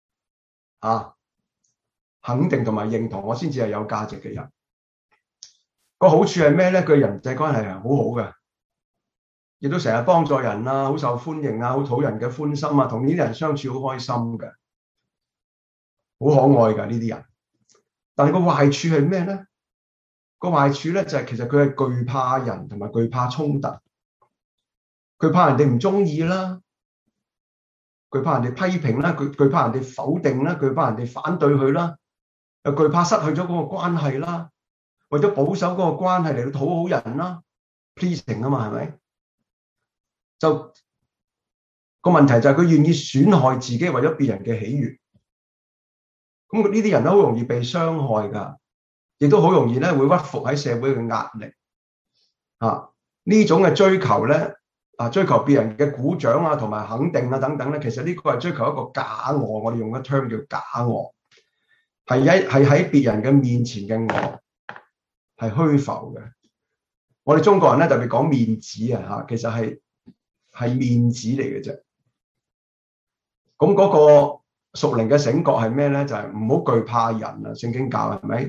肯定同埋認同，我先至係有價值嘅人。個好處係咩咧？佢人際關係係好好嘅，亦都成日幫助人啊，好受歡迎啊，好討人嘅歡心啊，同呢啲人相處好開心嘅，好可愛㗎呢啲人。但係個壞處係咩咧？個壞處咧就係其實佢係懼怕人同埋懼怕衝突，佢怕人哋唔中意啦，佢怕人哋批評啦，佢怕人哋否定啦，佢怕人哋反對佢啦，又懼怕失去咗嗰個關係啦，為咗保守嗰個關係嚟到討好人啦 ，pleasing 啊嘛，係咪？就個問題就係佢願意損害自己為咗別人嘅喜悅，咁呢啲人都好容易被傷害㗎，亦都好容易咧會屈服喺社會嘅壓力。呢種嘅追求咧，追求別人嘅鼓掌啊同埋肯定啊等等咧，其實呢個係追求一個假我，我哋用一 term 叫假我，係喺別人嘅面前嘅我係虛浮嘅。我哋中國人咧特別講面子啊，其實係面子嚟嘅啫。咁嗰個屬靈嘅醒覺係咩咧？就係唔好懼怕人啊！聖經教係咪？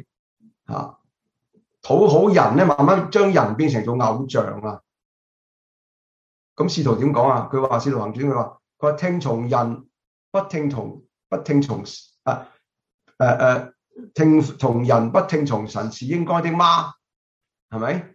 討好人咧，慢慢將人變成做偶像啊！咁使徒點講啊？佢話《使徒行傳》佢話聽從人，不聽從聽從人不聽從神是應該的嗎？係咪？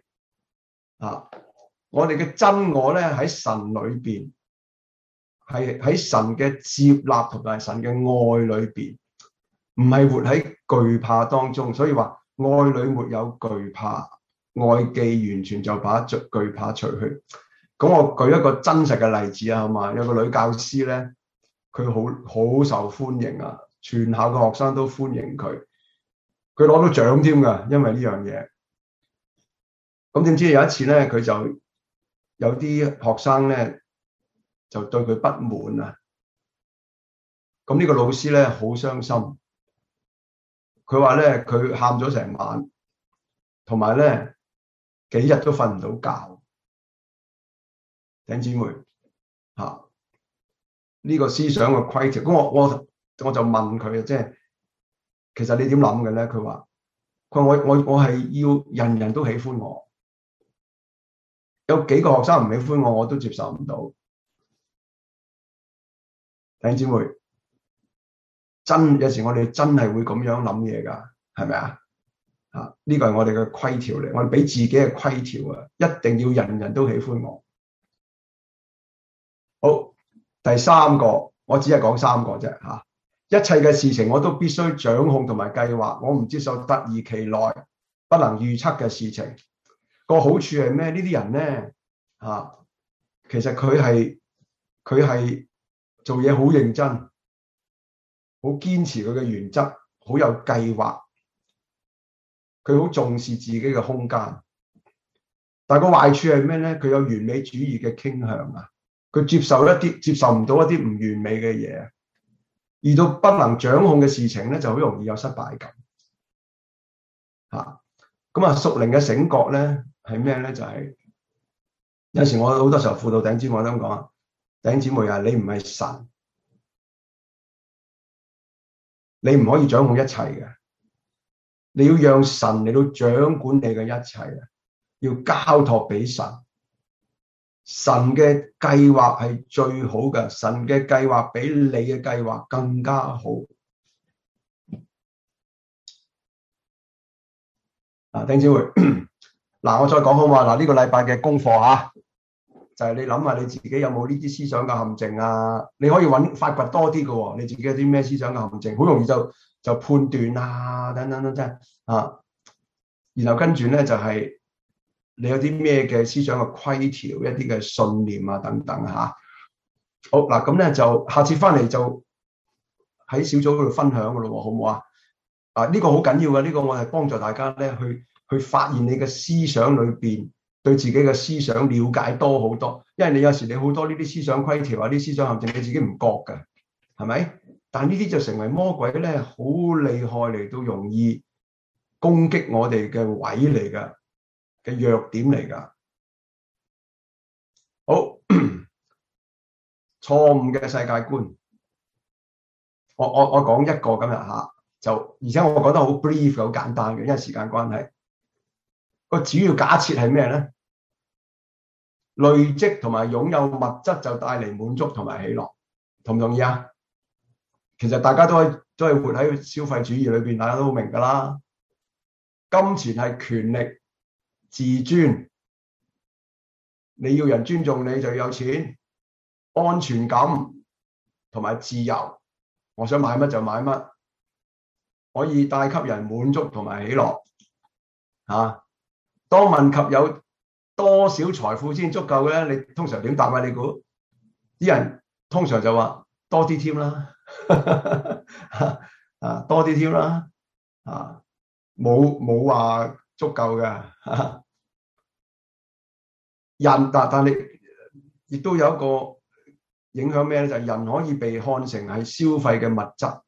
我哋嘅真我咧喺神裏邊，係喺神嘅接納同埋神嘅愛裏邊，唔係活喺懼怕當中。所以話愛裏沒有懼怕，愛既完全就把懼怕除去。咁我舉一個真實嘅例子啊，好嘛？有個女教師咧，佢好受歡迎啊，全校嘅學生都歡迎佢，佢攞到獎添㗎，因為呢樣嘢。咁點知有一次咧，佢就有啲學生咧就對佢不滿啊。咁呢個老師咧好傷心，佢話咧佢喊咗成晚，同埋咧幾日都瞓唔到覺。弟兄姊妹，呢個思想嘅規條，咁我就問佢啊，即係其實你點諗嘅咧？佢話我係要人人都喜歡我，有幾個學生唔喜歡我都接受唔到。弟兄姊妹，有時我哋真係會咁樣諗嘢㗎，係咪啊？呢個係我哋嘅規條嚟，我哋俾自己嘅規條啊，一定要人人都喜歡我。好，第3個，我只係講3個啫嚇。一切嘅事情我都必須掌控同埋計劃，我唔接受突如其來、不能預測嘅事情。個好處係咩？呢啲人咧其實佢係做嘢好認真，好堅持佢嘅原則，好有計劃，佢好重視自己嘅空間。但係個壞處係咩咧？佢有完美主義嘅傾向啊！佢接受唔到一啲唔完美嘅嘢，遇到不能掌控嘅事情咧，就好容易有失敗感。屬靈嘅醒覺咧係咩咧？就係有時我好多時候輔導弟兄姊妹都咁講啊，弟兄姊妹啊，你唔係神，你唔可以掌控一切嘅，你要讓神嚟到掌管你嘅一切啊，要交託俾神。神嘅計劃係最好嘅，神嘅計劃比你嘅計劃更加好。弟兄姊妹，我再講好嘛？呢個禮拜嘅功課就係你諗下你自己有冇呢啲思想嘅陷阱啊？你可以發掘多啲嘅，你自己有啲咩思想嘅陷阱，好容易就判斷啊等等真然後跟住咧就係你有啲咩嘅思想嘅規條，一啲嘅信念啊等等好嗱，咁咧就下次翻嚟就喺小組嗰度分享嘅咯，好唔好啊？呢個好緊要嘅，呢個我係幫助大家咧去發現你嘅思想裏邊對自己嘅思想了解多好多，因為你有時你好多呢啲思想規條啊，啲思想陷阱你自己唔覺嘅，係咪？ 但呢啲就成為魔鬼咧好厲害嚟到容易攻擊我哋嘅位嚟㗎，嘅弱點嚟㗎。好，錯誤嘅世界觀，我講一個今日嚇，而且我覺得好 brief 好簡單嘅，因為時間關係。個主要假設係咩咧？累積同埋擁有物質就帶嚟滿足同埋喜樂，同唔同意啊？其實大家都係活喺消費主義裏邊，大家都好明㗎啦。金錢係權力、自尊，你要人尊重你就要有錢、安全感同埋自由。我想買乜就買乜，可以帶給人滿足同埋喜樂。當問及有多少財富先足夠咧，你通常點答啊？你估啲人通常就話多啲添啦，多啲添啦，冇話足夠嘅。人但你亦都有一個影響咩咧？就係人可以被看成係消費嘅物質，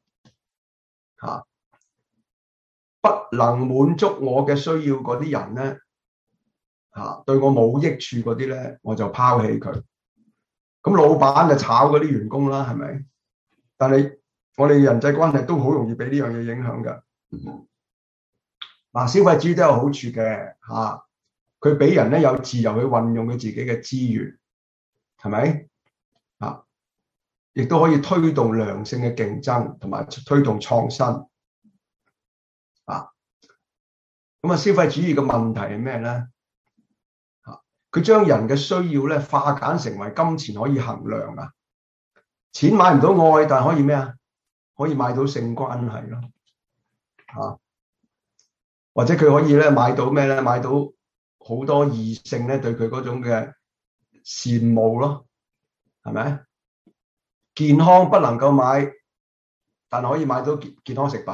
不能滿足我嘅需要嗰啲人咧。對我冇益處嗰啲咧，我就拋棄佢。咁老闆就炒嗰啲員工啦，係咪？但係我哋人際關係都好容易俾呢樣嘢影響㗎。消費主義都有好處嘅，佢俾人咧有自由去運用佢自己嘅資源，係咪？亦都可以推動良性嘅競爭，同埋推動創新。咁消費主義嘅問題係咩咧？佢將人嘅需要咧化簡成為金錢可以衡量啊！錢買唔到愛，但係可以咩啊？可以買到性關係咯，或者佢可以咧買到咩咧？買到好多異性咧對佢嗰種嘅羨慕咯，係咪？健康不能夠買，但可以買到健康食品，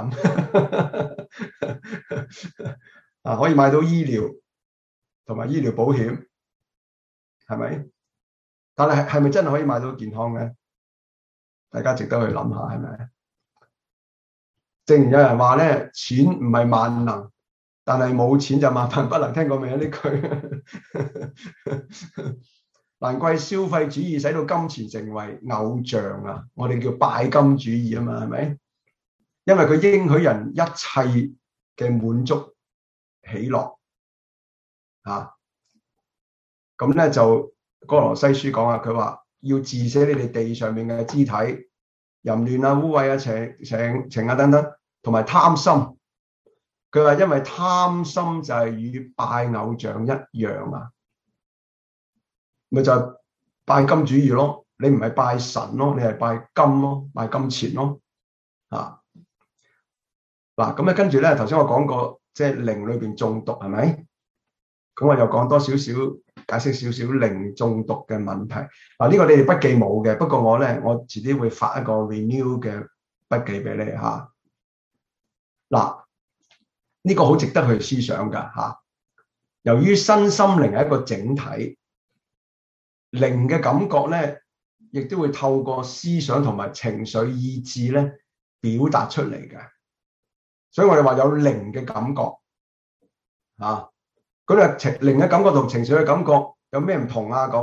可以買到醫療同埋醫療保險。係咪？但係咪真係可以買到健康咧？大家值得去諗下，係咪？正如有人話咧，錢唔係萬能，但係冇錢就萬萬不能。聽過未啊？呢句難怪消費主義使到金錢成為偶像啊！我哋叫拜金主義啊嘛，係咪？因為佢應許人一切嘅滿足、喜樂咁咧就哥羅西書講啊，佢話要治死你哋地上面嘅肢體、淫亂啊、污穢啊、邪情啊等等，同埋貪心。佢話因為貪心就係與拜偶像一樣啊，咪就係拜金主義咯。你唔係拜神咯，你係拜金咯，拜金錢咯。咁咧跟住咧，頭先我講過，即係靈裏邊中毒係咪？咁我又講多少少解釋少少靈中毒嘅問題。呢個你哋筆記冇嘅，不過我遲啲會發一個 renew 嘅筆記俾你嚇。呢個好值得去思想㗎嚇。由於身心靈係一個整體，靈嘅感覺咧，亦都會透過思想同埋情緒意志咧表達出嚟嘅。所以我哋話有靈嘅感覺咁靈嘅感覺同情緒嘅感覺有咩唔同啊？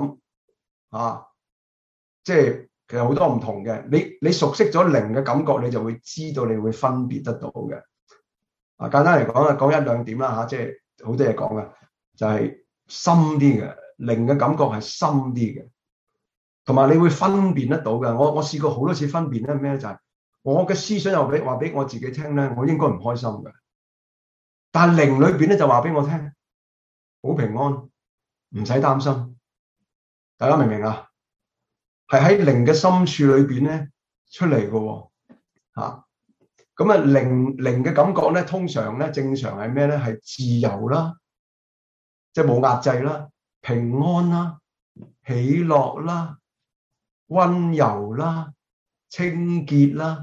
即係其實好多唔同嘅。你熟悉咗靈嘅感覺，你就會知道，你會分別得到嘅。簡單嚟講講一兩點啦即係好多嘢講嘅，就係深啲嘅靈嘅感覺係深啲嘅，同埋你會分辨得到嘅。我試過好多次分辨咧咩就係我嘅思想又話俾我自己聽咧，我應該唔開心嘅，但係靈裏邊咧就話俾我聽，好平安，唔使擔心。大家明唔明啊？係喺靈嘅深處裏邊咧出嚟嘅咁靈嘅感覺咧，通常咧正常係咩咧？係自由啦，即係冇壓制啦，平安啦，喜樂啦，溫柔啦，清潔啦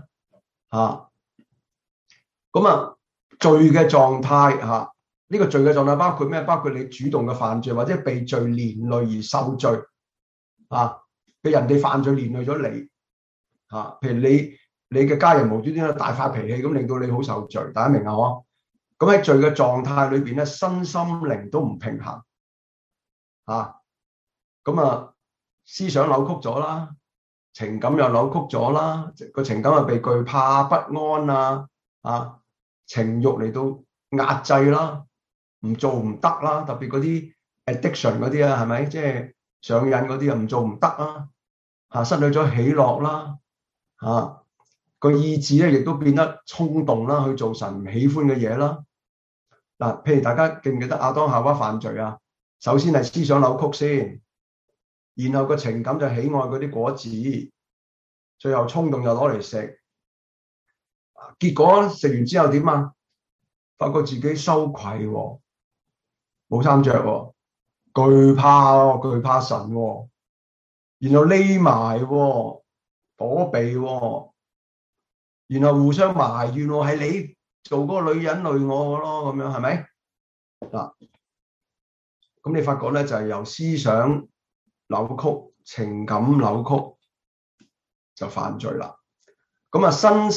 罪嘅狀態呢個罪嘅狀態包括咩？包括你主動嘅犯罪，或者被罪連累而受罪被人哋犯罪連累咗你譬如你嘅家人無端端大發脾氣，咁令到你好受罪，大家明啊？嗬？咁喺罪嘅狀態裏邊咧，身心靈都唔平衡啊！咁啊，思想扭曲咗啦，情感又扭曲咗啦，個情感又被懼怕、不安啊，情慾嚟到壓制啦，唔做唔得啦，特別嗰啲 addiction 嗰啲啊，係咪？即係上癮嗰啲啊，唔做唔得啦，失去咗喜樂啦，個意志咧亦都變得衝動啦，去做神唔喜歡嘅嘢啦。嗱，譬如大家記唔記得亞當夏娃犯罪啊？首先係思想扭曲先，然後個情感就喜愛嗰啲果子，最後衝動就攞嚟食。結果食完之後點啊？發覺自己羞愧喎，冇衫着喎，懼怕神喎，然後匿埋喎，躲避喎，然後互相埋怨喎，係你做嗰個女人累我咯，咁樣係咪？嗱，咁你發覺咧就係由思想扭曲、情感扭曲就犯罪啦。咁啊，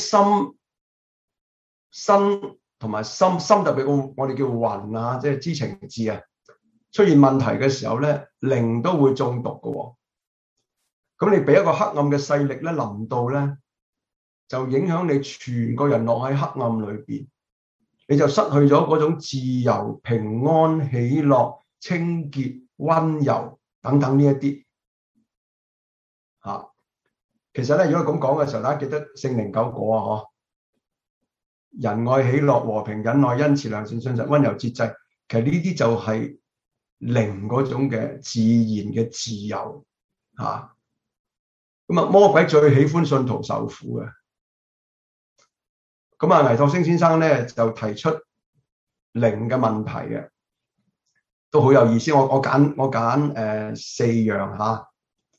身同埋心特別我哋叫魂啊，即係知情志啊，出現問題嘅時候咧，靈都會中毒嘅喎。咁你俾一個黑暗嘅勢力咧臨到咧，就影響你全個人落喺黑暗裏邊，你就失去咗嗰種自由、平安、喜樂、清潔、溫柔等等呢一啲嚇。其實咧，如果咁講嘅時候，大家記得聖靈9果啊，嗬。仁愛、喜樂、和平、忍耐、恩慈、良善、信實、溫柔、節制，其實呢啲就係靈嗰種嘅自然嘅自由嚇。咁啊，魔鬼最喜歡信徒受苦嘅。咁啊，倪柝聲先生咧就提出靈嘅問題嘅，都好有意思。我揀4樣嚇。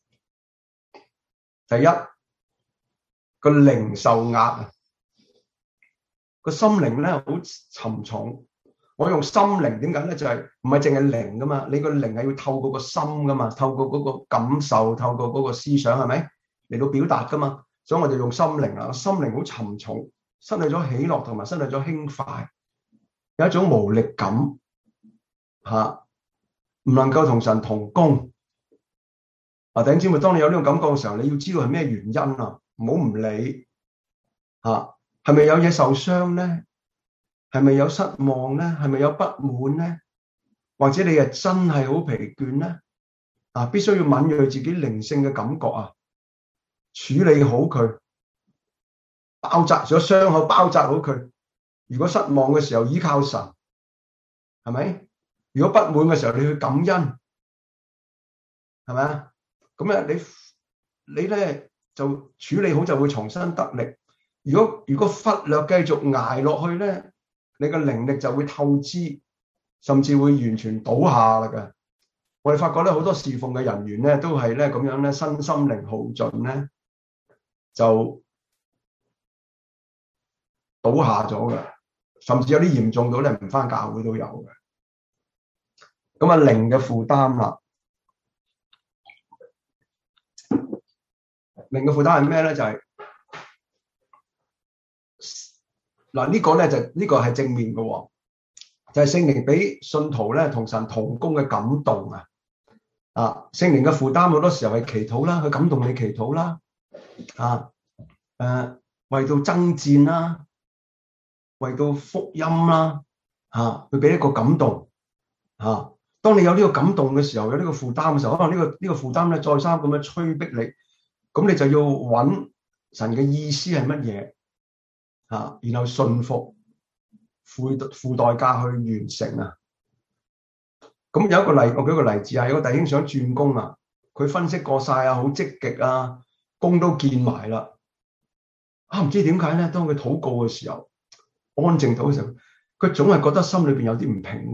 第一，個靈受壓啊，個心靈咧好沉重。我用心靈點解咧？就係唔係淨係靈噶嘛？你個靈係要透過個心噶嘛，透過嗰個感受，透過嗰個思想，係咪嚟到表達噶嘛？所以我就用心靈啦。心靈好沉重，失去咗喜樂同埋失去咗輕快，有一種無力感嚇，唔能夠同神同工。弟兄姊妹，當你有呢種感覺嘅時候，你要知道係咩原因啊？唔好唔理嚇，係咪有嘢受傷咧？係咪有失望咧？係咪有不滿咧？或者你係真係好疲倦咧？必須要敏銳自己靈性嘅感覺啊，處理好佢，包紮咗傷口，包紮好佢。如果失望嘅時候，依靠神，係咪？如果不滿嘅時候，你去感恩，係咪啊？咁啊，你咧就處理好，就會重新得力。如果忽略繼續捱落去咧，你嘅靈力就會透支，甚至會完全倒下啦嘅。我哋發覺咧，好多侍奉嘅人員咧，都係咧咁樣咧，身心靈耗盡咧，就倒下咗嘅，甚至有啲嚴重到咧唔返教會都有嘅。咁啊，靈嘅負擔啦。靈嘅負擔係咩咧？就係嗱，呢個咧就呢個係正面嘅喎，就係聖靈俾信徒咧同神同工嘅感動啊！聖靈嘅負擔好多時候係祈禱啦，佢感動你祈禱啦，為到爭戰啦，為到福音啦，佢俾一個感動當你有呢個感動嘅時候，有呢個負擔嘅時候，可能呢個負擔咧再三咁樣催逼你。咁你就要揾神嘅意思係乜嘢然後信服付代價去完成啊。咁有一個例，我舉個例子有個弟兄想轉工啊，佢分析過晒好積極啊，工都見埋啦，唔知點解咧？當佢禱告嘅時候，安靜到嘅時候，佢總係覺得心裏邊有啲唔平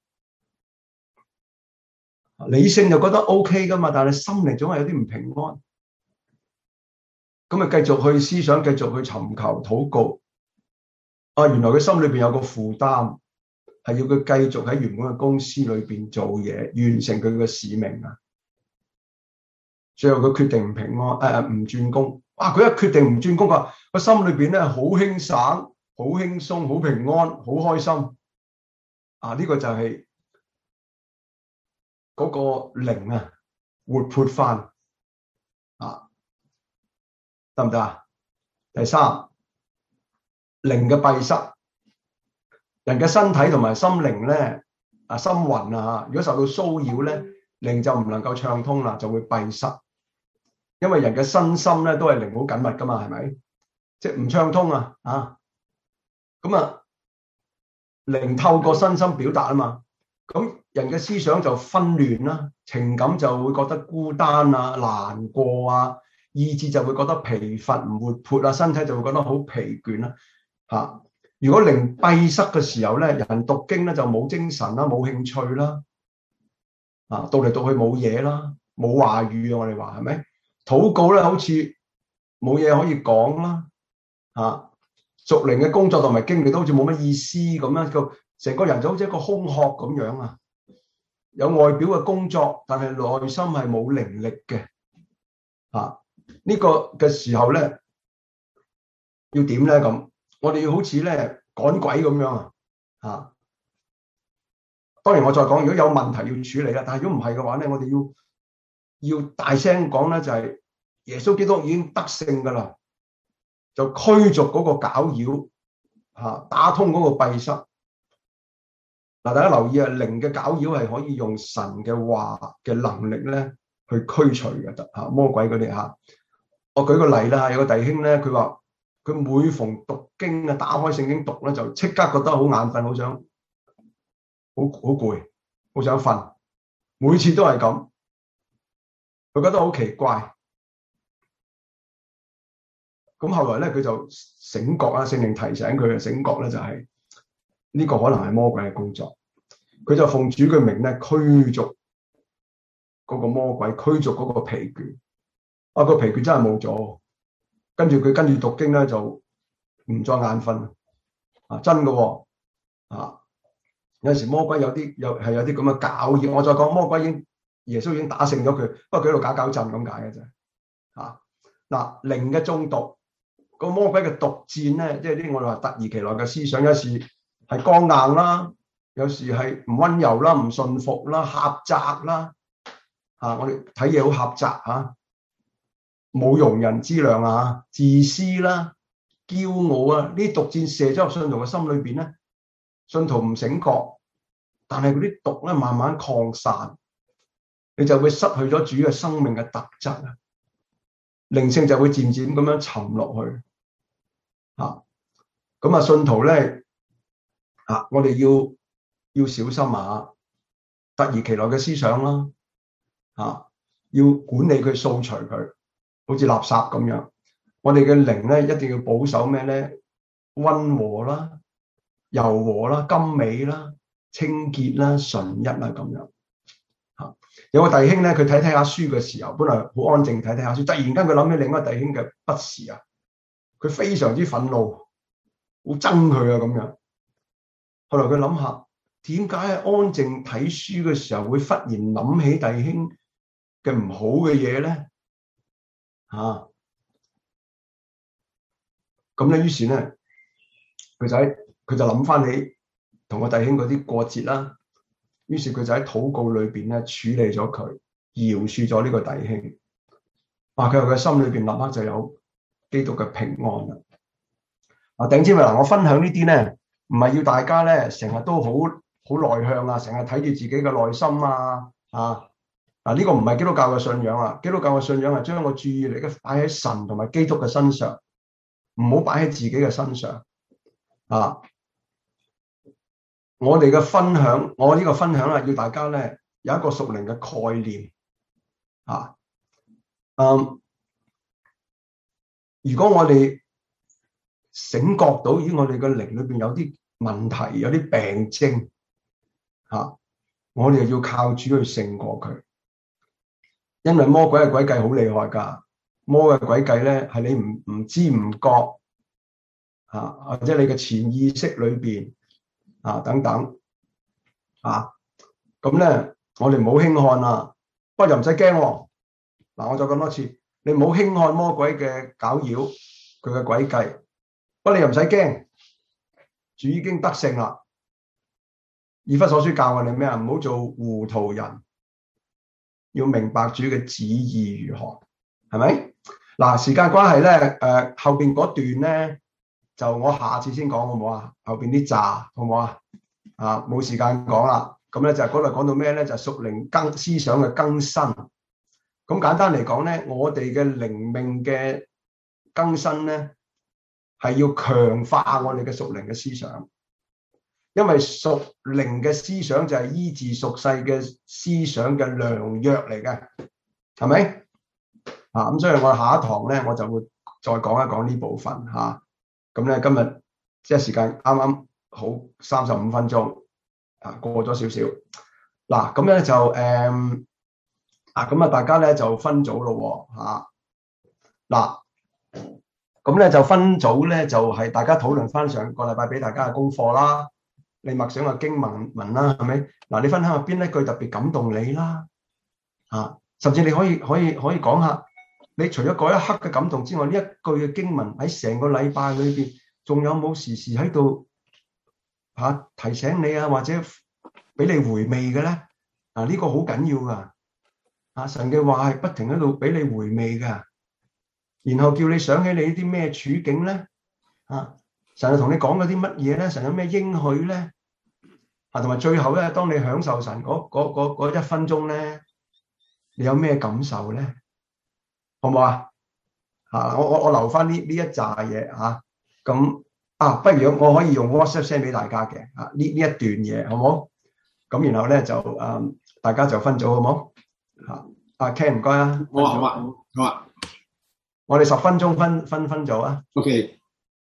安。理性就覺得 OK 噶嘛，但係心靈總係有啲唔平安。咁啊，繼續去思想，繼續去尋求禱告。原來佢心裏邊有個負擔，係要佢繼續喺原本嘅公司裏邊做嘢，完成佢嘅使命啊。 最後佢決定唔平安，唔轉工。哇！佢一決定唔轉工，個心裏邊咧好輕省、好輕鬆、好平安、好開心。呢個就係嗰個靈啊，活潑翻得唔得啊？第三，靈嘅閉塞，人嘅身體同埋心靈咧心魂如果受到騷擾咧，靈就唔能夠暢通啦，就會閉塞。因為人嘅身心咧都係靈好緊密噶嘛，係咪？即係唔暢通咁靈透過身心表達啊嘛，咁人嘅思想就紛亂啦，情感就會覺得孤單難過意志就會覺得疲乏唔活潑身體就會覺得好疲倦啦如果靈閉塞嘅時候咧，人讀經咧就冇精神啦，冇興趣啦讀嚟讀去冇嘢啦，冇話語我哋話係咪？禱告咧好似冇嘢可以講啦屬靈嘅工作同埋經歷都好似冇乜意思咁樣，成個人就好似一個空殼咁樣有外表嘅工作，但係內心係冇靈力嘅呢個嘅時候咧，要點咧咁？我哋要好似咧趕鬼咁樣當然我再講，如果有問題要處理啦，但係如果唔係嘅話咧，我哋要大聲講咧，就係耶穌基督已經得勝噶啦，就驅逐嗰個攪擾打通嗰個閉塞。大家留意靈嘅攪擾係可以用神嘅話嘅能力咧去驅除嘅魔鬼嗰啲我舉個例啦，有個弟兄咧，佢話佢每逢讀經打開聖經讀咧，就即刻覺得好眼瞓，好想好攰，好想瞓，每次都係咁，佢覺得好奇怪。咁後來咧，佢就醒覺聖靈提醒佢嘅醒覺咧，就係呢個可能係魔鬼嘅工作。佢就奉主嘅名咧驅逐嗰個魔鬼，驅逐嗰個疲倦。個疲倦真係冇咗，跟住佢跟住讀經咧就唔再眼瞓真嘅有陣時魔鬼有啲咁嘅攪擾。我再講魔鬼耶穌已經打勝咗佢，不過佢喺度搞震咁解嘅啫靈嘅中毒。個魔鬼嘅毒箭咧，即係啲我哋話突如其來嘅思想，有時係剛硬啦，有時係唔溫柔啦，唔順服啦，狹窄啦，我哋睇嘢好狹窄冇容人之量自私啦，驕傲呢啲毒箭射咗入信徒嘅心裏邊咧，信徒唔醒覺，但係嗰啲毒咧慢慢擴散，你就會失去咗主嘅生命嘅特質靈性就會漸漸咁樣沉落去。咁信徒咧我哋要小心突如其來嘅思想啦要管理佢，掃除佢，好似垃圾咁樣。我哋嘅靈咧一定要保守咩咧？溫和啦、柔和啦、甘美啦、清潔啦、純一啦咁樣有個弟兄咧，佢睇下書嘅時候，本來好安靜睇下書，突然間佢諗起另一個弟兄嘅不是佢非常之憤怒，好憎佢咁樣。後來佢諗下，點解安靜睇書嘅時候會忽然諗起弟兄嘅唔好嘅嘢咧？咁咧，於是咧，佢就諗翻起同個弟兄嗰啲過節啦。於是佢就喺禱告裏邊咧處理咗佢，饒恕咗呢個弟兄。佢喺佢心裏邊立刻就有基督嘅平安啦。弟兄姊妹，我分享呢啲咧，唔係要大家咧成日都好內向成日睇住自己嘅內心呢個唔係基督教嘅信仰基督教嘅信仰係將個注意力咧擺喺神同埋基督嘅身上，唔好擺喺自己嘅身上我哋嘅分享，我呢個分享要大家咧有一個屬靈嘅概念如果我哋醒覺到我哋嘅靈裏邊有啲問題，有啲病徵我哋要靠主去勝過佢，因為魔鬼嘅詭計好厲害噶。魔鬼嘅詭計咧係你唔知唔覺或者你嘅潛意識裏邊等等咁咧我哋唔好輕看不過又唔使驚嗱，我再講多次，你唔好輕看魔鬼嘅攪擾，佢嘅詭計。不過你又唔使驚，主已經得勝啦。以弗所書教我哋咩啊？唔好做糊塗人，要明白主嘅旨意如何，係咪？嗱，時間關係咧，後邊嗰段咧就我下次先講好唔好啊？後邊啲渣好唔好啊？啊，冇時間講啦。咁咧就嗰度講到咩咧？就屬靈思想嘅更新。咁簡單嚟講咧，我哋嘅靈命嘅更新咧，係要強化我哋嘅屬靈嘅思想，因為屬靈嘅思想就係醫治屬世嘅思想嘅良藥嚟嘅，係咪？咁所以我下一堂咧，我就會再講一講呢部分嚇。咁咧今日即係時間啱啱好35分鐘，過咗少少。嗱，咁咧就咁啊，大家咧就分組咯嚇。嗱，咁咧就分組咧，就係大家討論翻上個禮拜俾大家嘅功課啦。你默想個經文啦，係咪？嗱，你分享下邊一句特別感動你啦，甚至你可以講下，你除咗嗰一刻嘅感動之外，呢一句嘅經文喺成個禮拜裏邊，仲有冇時時喺度提醒你啊，或者俾你回味嘅咧？呢個好緊要噶，神嘅話係不停喺度俾你回味噶，然後叫你想起你呢啲咩處境咧？神係同你講嗰啲乜嘢咧？神有咩應許咧？同埋最後咧，當你享受神嗰1分鐘咧，你有咩感受咧？好唔好啊？我留翻呢一紮嘢咁不如我可以用 WhatsApp send 俾大家嘅呢一段嘢，好唔好？咁然後咧就大家就分組，好唔好？Ken 唔該啊。 好啊。 我哋10分鐘分組啊。 OK。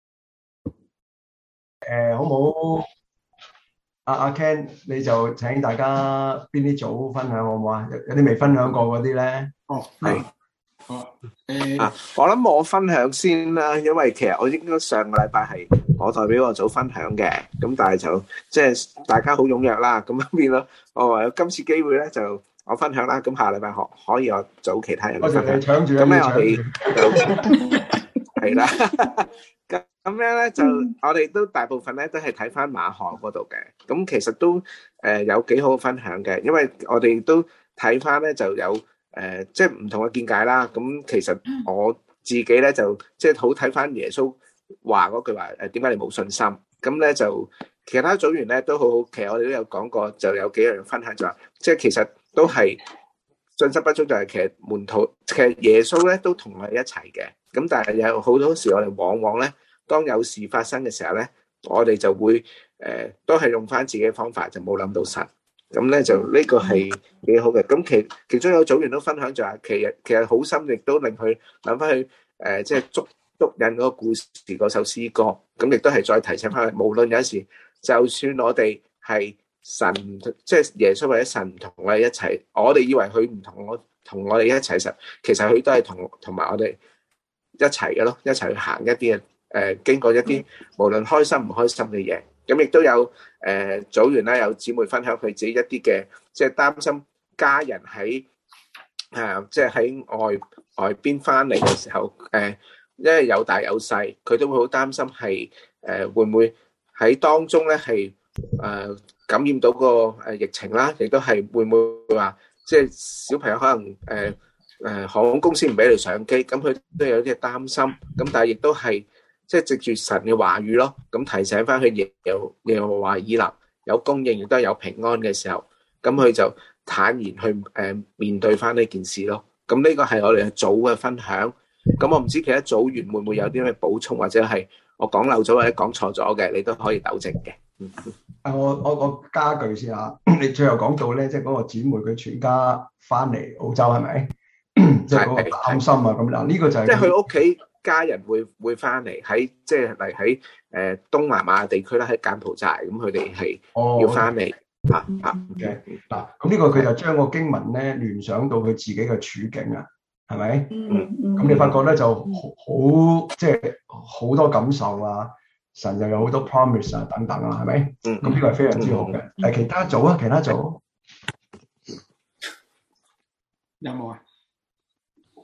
好唔好？阿 Ken 你就請大家邊啲組分享好唔好啊？有啲未分享過嗰啲咧。 係。 我諗我分享先啦，因為其實我應該上個禮拜係我代表個組分享嘅，咁但係就即係大家好踴躍啦，咁變咯，我話有今次機會咧就我分享啦，咁下禮拜可以我組其他人分享。咁咧我哋就係啦，咁樣咧就我哋都大部分咧都係睇翻馬可嗰度嘅，咁其實都有幾好分享嘅，因為我哋都睇翻咧就有。即係唔同嘅見解啦。咁其實我自己咧就即係好睇翻耶穌話嗰句話點解你冇信心？咁咧就其他組員咧都好好。其實我哋都有講過，就有幾樣分享就話，即係其實都係信心不足，就係其實門徒其實耶穌咧都同我哋一齊嘅。咁但係有好多時我哋往往咧，當有事發生嘅時候咧，我哋就會都係用翻自己嘅方法，就冇諗到神。咁咧就呢個係幾好嘅。咁其中有組員都分享就係其實好深，亦都令佢諗翻去即係捉引嗰個故事嗰首詩歌。咁亦都係再提醒翻佢，無論有時就算我哋係神，即係耶穌或者神同我哋一齊，我哋以為佢唔同我哋一齊時，其實佢都係同埋我哋一齊嘅咯，一齊去行一啲經過一啲無論開心唔開心嘅嘢。咁亦都有組員咧，有姊妹分享佢自己一啲嘅，即係擔心家人喺即係喺外邊翻嚟嘅時候，因為有大有細，佢都會好擔心係會唔會喺當中咧係感染到個疫情啦，亦都係會唔會話即係小朋友可能航空公司唔俾你上機，咁佢都有啲擔心。咁但係亦都係。即係藉住神嘅話語咯，咁提醒翻佢耶和華以勒有供應，亦都係有平安嘅時候，咁佢就坦然去面對翻呢件事咯。咁呢個係我哋嘅組嘅分享。咁我唔知其他組員會唔會有啲咩補充，或者係我講漏咗或者講錯咗嘅，你都可以糾正嘅。 我加句先嚇，你最後講到咧，即係嗰個姊妹佢全家翻嚟澳洲係咪？即係嗰個擔心啊咁嗱，呢個就係即係佢屋企。家人會翻嚟喺即係嚟喺東南亞地區啦，喺柬埔寨，咁佢哋係要翻嚟嘅嗱。咁呢個佢就將個經文咧聯想到佢自己嘅處境啊，係咪？咁你發覺咧就好即係好多感受啊，神又有好多 promise 啊等等啊，係咪？咁呢個係非常之好嘅。其他組啊，其他組有冇啊？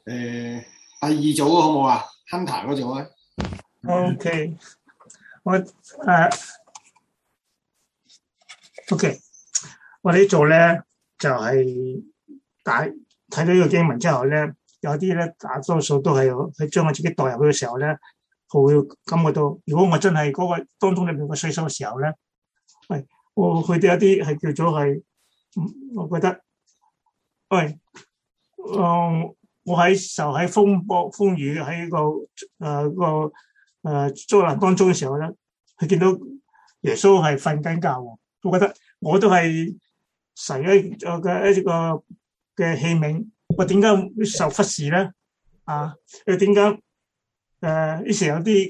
第二組好冇啊 ？Hunter 嗰組咧。 OK， OK， 我哋做咧就係睇到呢個經文之後咧，有啲咧大多數都係佢將我自己代入去嘅時候咧，會感覺到，如果我真係嗰個當中裏面嘅水手嘅時候咧，喂，我去到一啲係叫做係，我覺得，喂，我喺風波風雨喺個災難當中嘅時候咧，佢見到耶穌係瞓緊覺喎，我覺得我都係神一個嘅器皿，我點解會受忽視咧？又點解於是有啲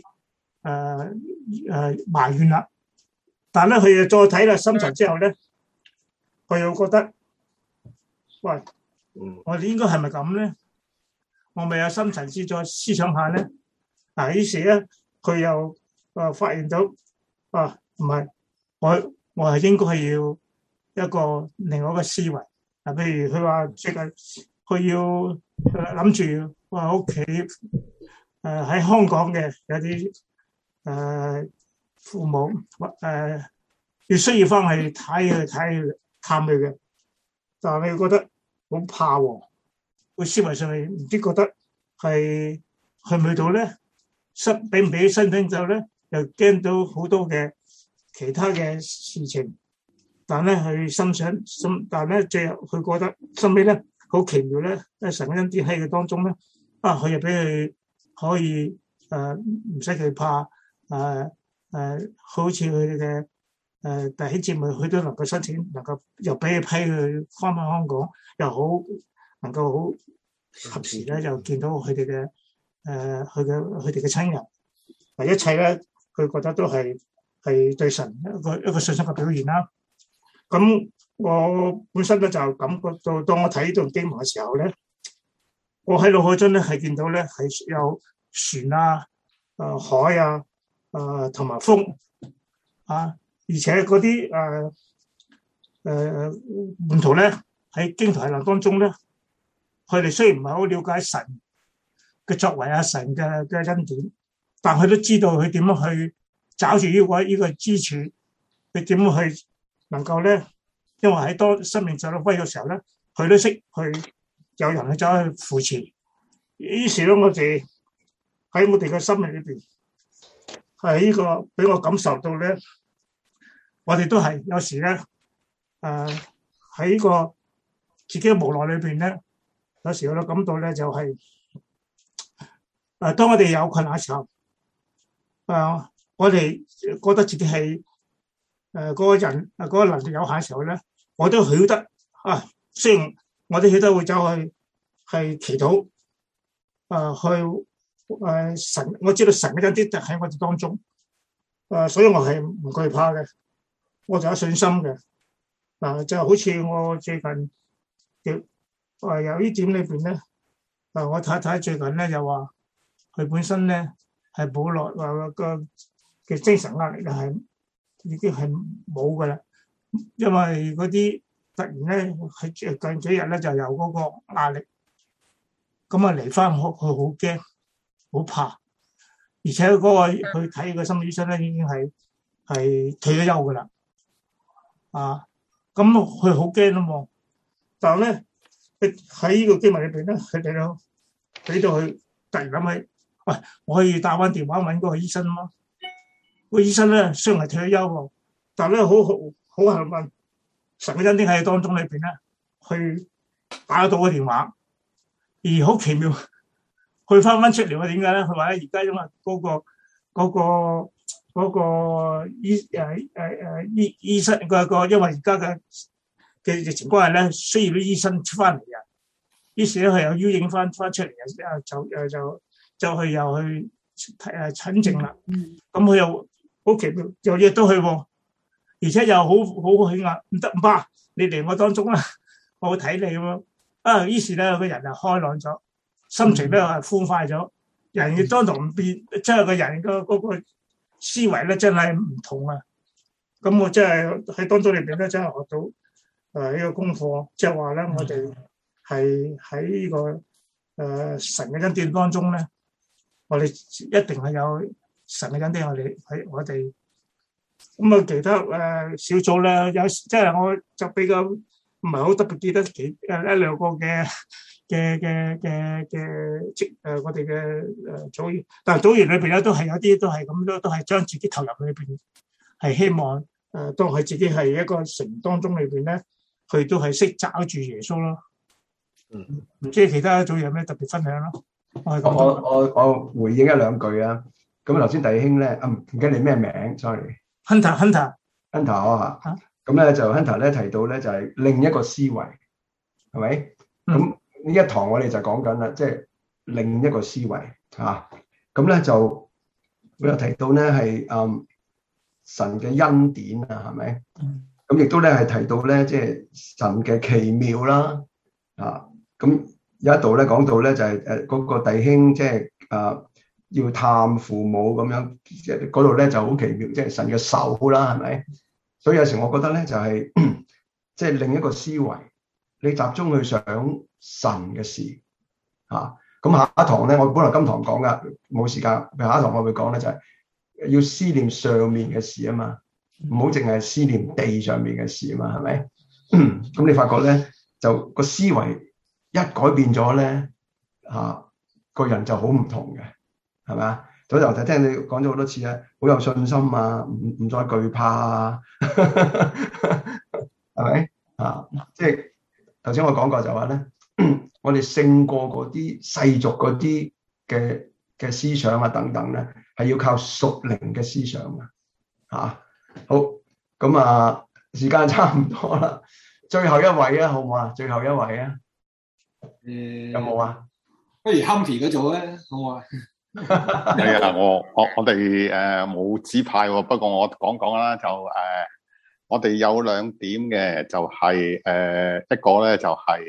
埋怨啦？但係咧，佢又再睇啦深層之後咧，佢又覺得，喂，我哋應該係咪咁咧？我咪有深層次再思想下咧。於是咧，佢又發現到，唔係，我係應該係要一個另外一個思維。譬如佢話最近佢要諗住話屋企喺香港嘅有啲父母要需要翻去睇探佢嘅，但係佢覺得好怕喎。佢思維上係唔知覺得係去唔去到咧，俾唔俾申請之後咧，又驚到好多嘅其他嘅事情。但咧佢但咧最後佢覺得心尾咧好奇妙咧，喺神恩典喺佢當中咧，佢又俾佢可以唔使佢怕好似佢哋嘅弟兄姊妹，佢都能夠申請，能夠又俾佢批佢翻香港，又好能夠好及時咧，就見到佢哋嘅佢哋嘅親人，一切咧佢覺得都係對神一個信心嘅表現啦。咁我本身咧就感覺到，當我睇呢段經文嘅時候咧，我喺腦海中咧係見到咧係有船啊、海啊、同埋風而且嗰啲門徒咧喺經途危難當中咧，佢哋雖然唔係好了解神嘅作為神嘅恩典，但佢都知道佢點樣去找住呢個支柱，佢點樣去能夠咧，因為喺當生命受到威嘅時候咧，佢都識去有人去走去扶持。於是咧，我哋喺我哋嘅生命裏邊，係呢個俾我感受到咧，我哋都係有時咧，喺個自己嘅無奈裏邊咧，有時我都感到咧就係當我哋有困難嘅時候，我哋覺得自己係嗰個人嗰個能力有限嘅時候咧，我都曉得雖然我都曉得會走去係祈禱去神，我知道神嘅恩典喺我哋當中，所以我係唔懼怕嘅，我就有信心嘅。就好似我最近由呢點裏邊咧，我太太最近咧就話佢本身咧係冇落個嘅精神壓力係已經係冇噶啦，因為嗰啲突然咧係近幾日咧就有嗰個壓力，咁嚟翻佢好驚好怕，而且嗰個去睇個心理醫生咧已經係退咗休噶啦，咁佢好驚啊嘛，但係咧喺呢個經文裏邊咧，佢哋都俾到佢突然諗起，喂，我可以打翻電話揾嗰個醫生嘛。個醫生咧雖然係退咗休喎，但係咧好幸運，神嘅恩典喺當中裏邊咧，去打得到個電話，而好奇妙，佢翻出嚟喎，點解咧？佢話咧而家因為嗰個醫生因為而家嘅疫情關係咧，需要啲醫生出翻嚟啊，於是咧佢又邀請翻出嚟就去又去診症啦，咁佢又好奇妙，又約到去喎，而且又好興啊！唔得唔怕，你嚟我當中啦，我會睇你咁樣。於是咧個人就開朗咗，心情咧係歡快咗，人嘅當堂變，即係個人嗰個思維咧真係唔同啊！咁我真係喺當中裏邊咧真係學到呢個功課，即係話咧我哋係喺呢個神嘅恩典當中咧，我哋一定係有神嘅恩典，我哋咁啊，其他小組咧，有即係我就比較唔係好特別記得一兩個嘅我哋嘅組員，但係組員裏邊咧都係有啲都係咁都係將自己投入裏邊，係希望當佢自己係一個城當中裏邊咧，佢都係識抓住耶穌咯。唔知其他組有咩特別分享咯？ 我回應一兩句啊。咁頭先弟兄咧，唔記得你咩名 ？sorry。Hunter 啊，咁咧就 Hunter 咧提到咧就係另一個思維，係咪？咁呢一堂我哋就講緊啦，即係另一個思維嚇。咁咧就我又提到咧係神嘅恩典啊，係咪？咁亦都咧係提到咧即係神嘅奇妙啦啊。咁有一度咧講到咧就係嗰個弟兄即係要探父母咁樣，即係嗰度咧就好奇妙，即係神嘅手啦，係咪？所以有時我覺得咧就係即係另一個思維，你集中去想神嘅事嚇。咁下一堂咧，我本來今堂講噶，冇時間。下一堂我會講咧就係要思念上面嘅事啊嘛，唔好淨係思念地上面嘅事啊嘛，係咪？咁你發覺咧就個思維一改變咗咧個人就好唔同嘅。係咪啊？早頭聽你講咗好多次啊，好有信心啊，唔再懼怕啊，係咪啊？即係頭先我講過就話咧，我哋勝過嗰啲世俗嗰啲嘅思想啊等等咧，係要靠屬靈嘅思想啊。嚇，好，咁啊，時間差唔多啦，最後一位啊，好唔好啊？最後一位啊，有冇啊？ 不如 Humpy 嗰組咧，好唔好啊？ 係啊，我哋冇指派喎，不過我講啦，就我哋有兩點嘅，就係一個咧就係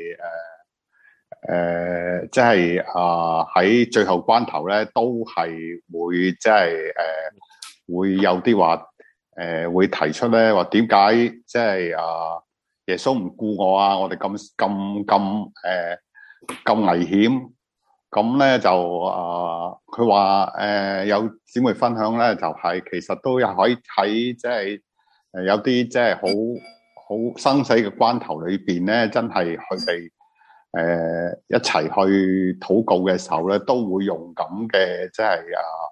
即係喺最後關頭咧，都係會即係會有啲話會提出咧話點解即係耶穌唔顧我啊？我哋咁危險。咁咧就佢話有姊妹分享咧，就係其實都有可以喺即係有啲即係好生死嘅關頭裏邊咧，真係佢哋一齊去禱告嘅時候咧，都會用咁嘅即係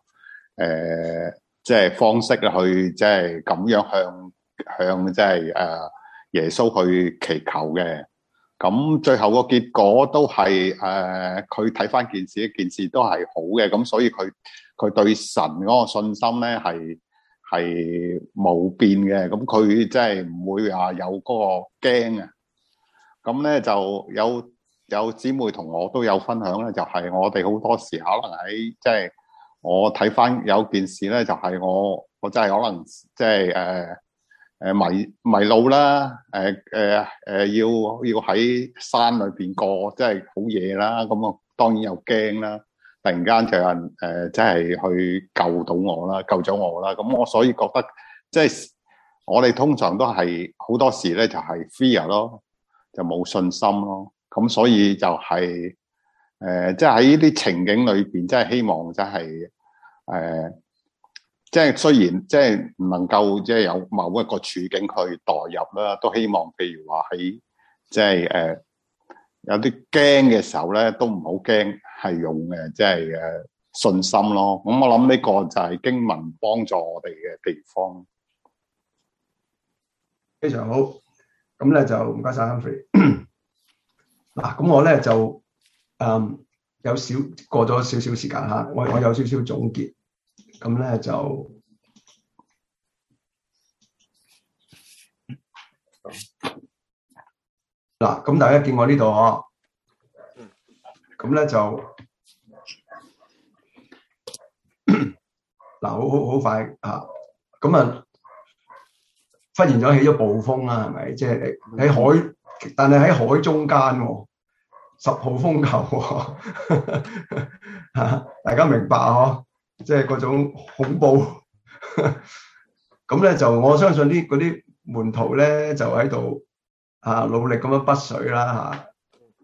即係方式去即係咁樣向即係耶穌去祈求嘅。咁最後個結果都係佢睇翻件事都係好嘅，咁所以佢對神嗰個信心咧係冇變嘅，咁佢即係唔會話有嗰個驚啊。咁咧就有姊妹同我都有分享咧，就係我哋好多時可能喺即係我睇翻有件事咧，就係我真係可能即係迷路啦，要喺山裏邊過，即係好夜啦，咁啊當然又驚啦。突然間就有人即係去救咗我啦。咁我所以覺得即係我哋通常都係好多時咧就係 fear 咯，就冇信心咯。咁所以就係即係喺呢啲情景裏邊，即係希望即係即係雖然即係唔能夠即係有某一個處境去代入啦，都希望譬如話喺即係有啲驚嘅時候咧，都唔好驚，係用即係信心咯。咁我諗呢個就係經文幫助我哋嘅地方。 非常好，咁咧就唔該晒 Humphrey。嗱，咁我咧就有過咗少少時間嚇，我有少少總結。咁咧就嗱，咁大家見我呢度嗬，咁咧就嗱，好快啊！咁啊，忽然咗起咗暴風啦，係咪？即係喺海，但係喺海中間喎，10號風球喎，嚇，大家明白嗬？即係嗰種恐怖，咁咧就我相信嗰啲門徒咧就喺度努力咁樣滗水啦嚇，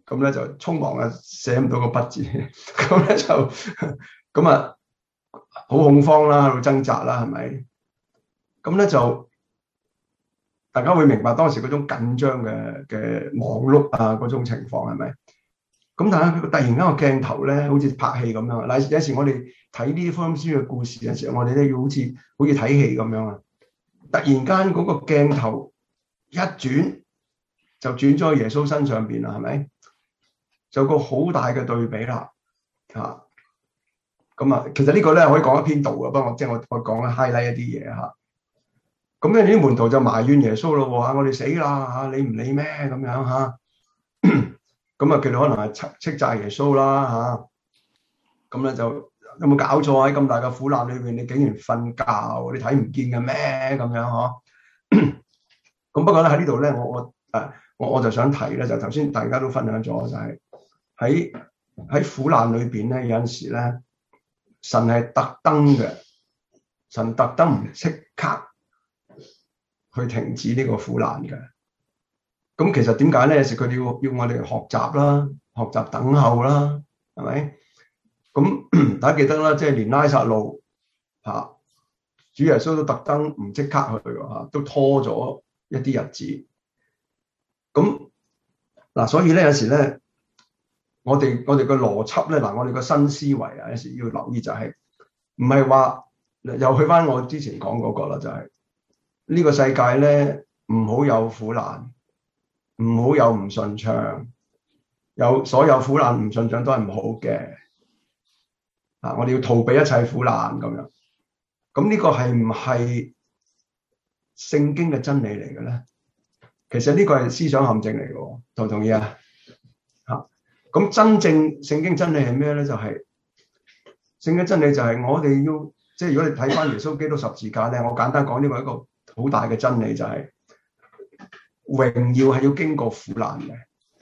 咁咧就匆忙啊寫唔到個筆字，咁咧就咁啊好恐慌啦，喺度掙扎啦，係咪？咁咧就大家會明白當時嗰種緊張嘅忙碌啊嗰種情況係咪？咁但係佢突然間個鏡頭咧，好似拍戲咁樣。嗱，有時我哋睇呢啲福音書嘅故事嘅時候，我哋咧要好似睇戲咁樣啊！突然間嗰個鏡頭一轉，就轉咗去耶穌身上邊啦，係咪？就有個好大嘅對比啦，嚇！咁啊，其實呢個咧可以講一篇道嘅，不過我講 highlight 一啲嘢嚇。咁咧啲門徒就埋怨耶穌咯喎，我哋死啦嚇，你唔理咩咁樣嚇？咁啊，佢哋可能係斥責耶穌啦嚇。咁咧就有冇搞錯喺咁大嘅苦難裏邊，你竟然瞓覺，你睇唔見嘅咩咁樣嗬？咁不過咧喺呢度咧，我就想提咧，就頭先大家都分享咗，就係喺苦難裏邊咧，有陣時咧，神係特登嘅，神特登唔即刻去停止呢個苦難嘅。咁其實點解咧？有時佢哋要我哋學習啦，學習等候啦，係咪？咁大家記得啦，即係連拉撒路嚇，主耶穌都特登唔即刻去嚇，都拖咗一啲日子。咁嗱，所以咧有時咧，我哋嘅邏輯咧，嗱，我哋個新思維啊，有時要留意就係唔係話又去翻我之前講嗰個啦，就係呢個世界咧唔好有苦難。唔好有唔順暢，有所有苦難唔順暢都係唔好嘅。啊，我哋要逃避一切苦難咁樣。咁呢個係唔係聖經嘅真理嚟嘅咧？其實呢個係思想陷阱嚟嘅，同唔同意啊？嚇！咁真正聖經真理係咩咧？就係聖經真理就係我哋要，即係如果你睇翻耶穌基督十字架咧，我簡單講呢個一個好大嘅真理就係。榮耀係要經過苦難嘅，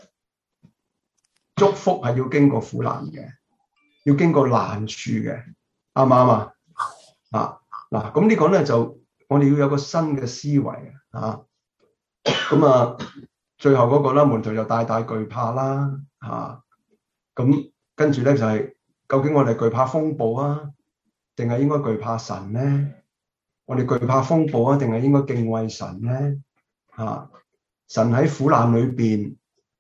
祝福係要經過苦難嘅，要經過難處嘅，啱唔啱啊？啊嗱，咁呢個咧就我哋要有個新嘅思維啊！咁啊，最後嗰個啦，門徒就大大懼怕啦嚇。咁跟住咧就係究竟我哋懼怕風暴啊，定係應該懼怕神咧？我哋懼怕風暴啊，定係應該敬畏神咧？嚇！神喺苦難裏邊，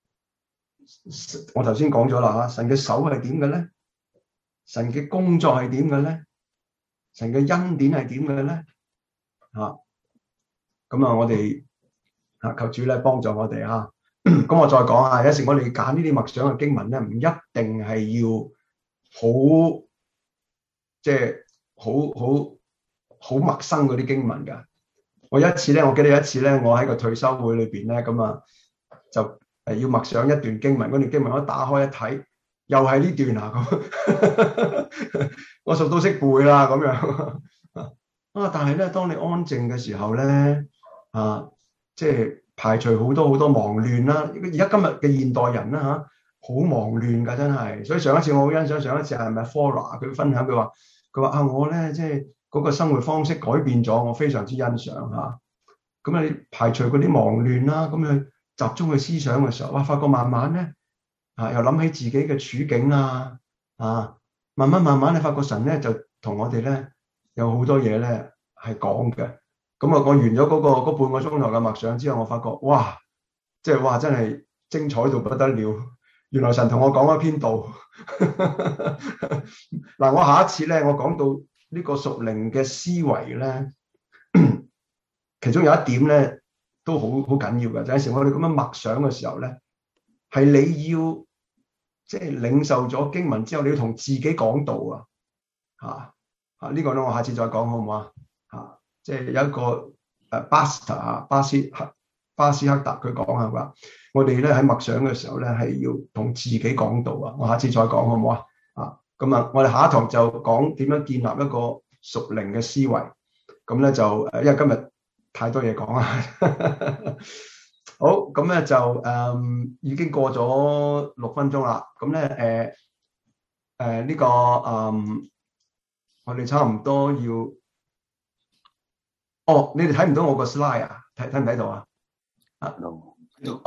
我頭先講咗啦嚇，神嘅手係點嘅咧？神嘅工作係點嘅咧？神嘅恩典係點嘅咧？嚇！咁啊，我哋啊求主咧幫助我哋嚇。咁我再講下，有時我哋揀呢啲默想嘅經文咧，唔一定係要好，即係好陌生嗰啲經文㗎。我記得有一次咧，我喺個退休會裏邊咧，咁啊就要默想一段經文，嗰段經文我打開一睇，又係呢段啊咁，我熟到識背啦咁樣啊！但係咧，當你安靜嘅時候咧，即係排除好多忙亂啦。而家今日嘅現代人啦好忙亂㗎，真係。所以上一次我好欣賞上一次係咪 Flora 佢分享，佢話我咧即係。嗰個生活方式改變咗，我非常之欣賞嚇。咁你排除嗰啲忙亂啦，咁去集中去思想嘅時候，哇！發覺慢慢咧又諗起自己嘅處境啊，慢慢你發覺神咧就同我哋咧有好多嘢咧係講嘅。咁啊，我完咗嗰半個鐘頭嘅默想之後，我發覺哇，即係哇，真係精彩到不得了。原來神同我講一篇道。嗱，我下一次咧，我講到。呢個屬靈嘅思維咧，其中有一點咧都好緊要嘅，就係有時我哋咁樣默想嘅時候咧，係你要即係領受咗經文之後，你要同自己講道啊！呢個咧我下次再講好唔好啊？即係有一個巴斯克特佢講係話，我哋咧喺默想嘅時候咧係要同自己講道啊！我下次再講好唔好啊？咁啊，我哋下一堂就講點樣建立一個屬靈嘅思維。咁咧就因為今日太多嘢講啦。好，咁咧就已經過咗6分鐘啦。咁咧呢個我哋差唔多要。你哋睇唔到我個 slide 啊？睇唔睇到啊？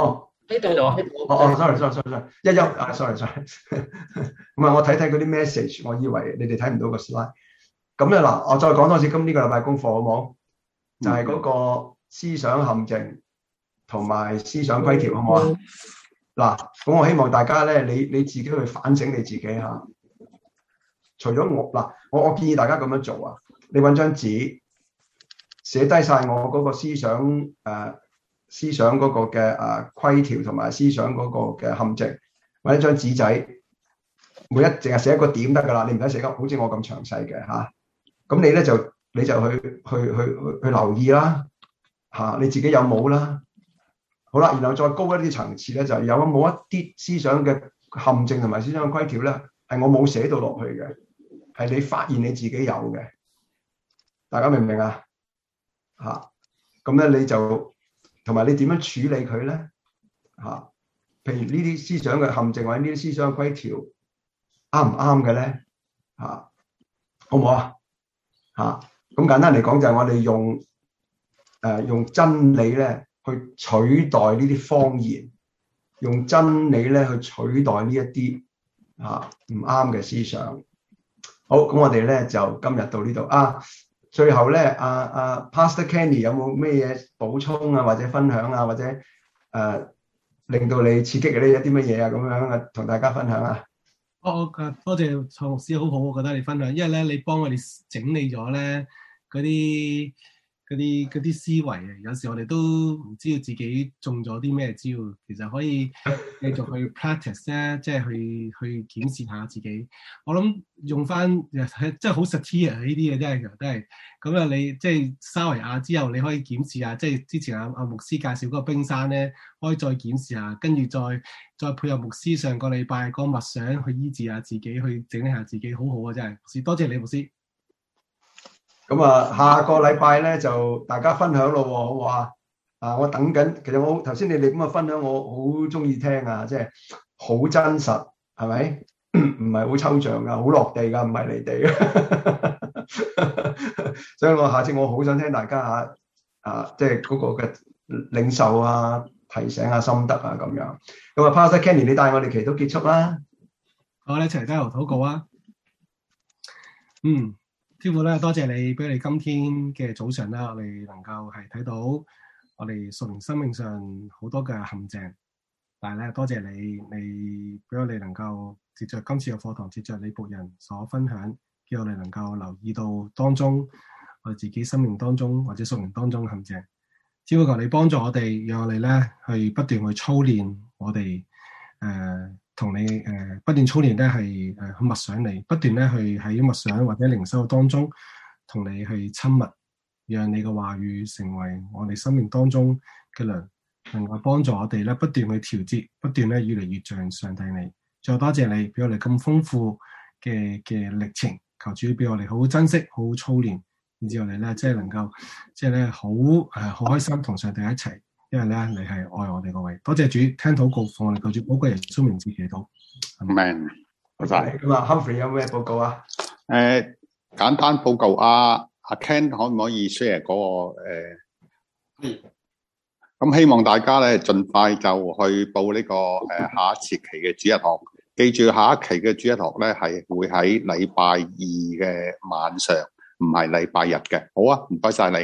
喺度啊， sorry，一啊 ，sorry， 咁啊，我睇嗰啲 message， 我以為你哋睇唔到個 slide。咁咧嗱，我再講多次，呢個禮拜功課好冇？就係嗰個思想陷阱同埋思想規條，好唔好啊？嗱，咁我希望大家咧，你自己去反省你自己嚇。除咗我建議大家咁樣做啊，你揾張紙寫低晒我嗰個思想嗰個嘅規條同埋思想嗰個嘅陷阱，揾一張紙仔，淨係寫一個點得㗎啦，你唔使寫得好似我咁詳細嘅嚇。咁你咧就去留意啦嚇，你自己有冇啦？好啦，然後再高一啲層次咧，就係有冇一啲思想嘅陷阱同埋思想嘅規條咧，係我冇寫到落去嘅，係你發現你自己有嘅。大家明唔明啊？嚇，咁咧你就同埋你點樣處理佢咧？嚇，譬如呢啲思想嘅陷阱或者呢啲思想嘅規條啱唔啱嘅咧？嚇，好唔好啊？嚇，咁簡單嚟講就係我哋用真理咧去取代呢啲謊言，用真理咧去取代呢一啲唔啱嘅思想。好，咁我哋咧就今日到呢度啊。最後咧，Pastor Kenny 有冇咩嘢補充啊，或者分享啊，或者令到你刺激嘅呢一啲乜嘢啊，咁樣啊，同大家分享啊。 多謝蔡牧師，好好，我覺得你分享，因為咧你幫我哋整理咗咧嗰啲思維啊，有時我哋都唔知道自己中咗啲咩招，其實可以繼續去 practice 咧，即係去檢視下自己。我諗用翻即係好 sincere 呢啲嘢，真係都係咁啊！你即係沙維亞之後，你可以檢視下，即係之前阿牧師介紹嗰個冰山咧，可以再檢視下，跟住再配合牧師上個禮拜個默想去醫治下自己，去整理下自己，好好啊！真係牧師，多謝你牧師。咁啊，下個禮拜咧就大家分享咯，好唔好啊？我等緊，其實我頭先你哋咁嘅分享，我好中意聽啊，即係好真實，係咪？唔係好抽象噶，好落地噶，唔係離地嘅。所以我下次我好想聽大家即係嗰個嘅領受啊、提醒啊、心得啊咁樣。咁啊 ，Pastor Kenny， 你帶我哋祈禱結束啦。 好，你一齊低頭禱告啊。天父咧，多謝你俾我哋今天嘅早上啦，我哋能夠係睇到我哋屬靈生命上好多嘅陷阱，但係咧多謝你俾我哋能夠藉着今次嘅課堂，藉着你僕人所分享，叫我哋能夠留意到當中我哋自己生命當中或者屬靈當中嘅陷阱。只不過求你幫助我哋，讓我哋咧去不斷去操練我哋同你不斷操練咧係去默想你，不斷咧去喺默想或者靈修當中同你去親密，讓你嘅話語成為我哋生命當中嘅糧，能夠幫助我哋咧不斷去調節，不斷咧越嚟越像上帝你。最後多謝你俾我哋咁豐富嘅歷程，求主俾我哋好好珍惜，好好操練，以至我哋咧即係能夠即係咧好開心同上帝一齊。因為咧，你係愛我哋個位，多謝主聽禱告，奉我哋救主寶貴耶穌名字祈禱。 Amen。 多謝。咁啊 ，Humphrey 有咩報告啊？ 簡單報告阿 Ken 可唔可以 share 嗰個咁希望大家咧盡快就去報呢個下一節期嘅主日學。記住下一期嘅主日學咧係會喺禮拜二嘅晚上，唔係禮拜日嘅。好啊，唔該晒你。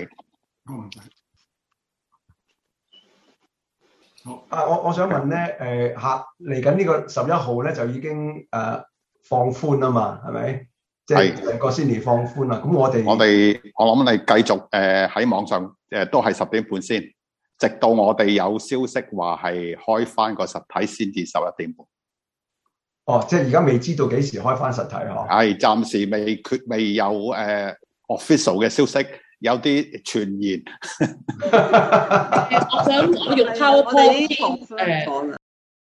我想問咧，嚟緊呢個11號咧就已經放寬啊嘛，係咪？即係成個先年放寬啦。咁我諗你繼續喺網上都係10點半先，直到我哋有消息話係開翻個實體先至11點半。 哦，即係而家未知道幾時開翻實體嗬？ 係暫時未有official 嘅消息。有啲傳言， 我想用 PowerPoint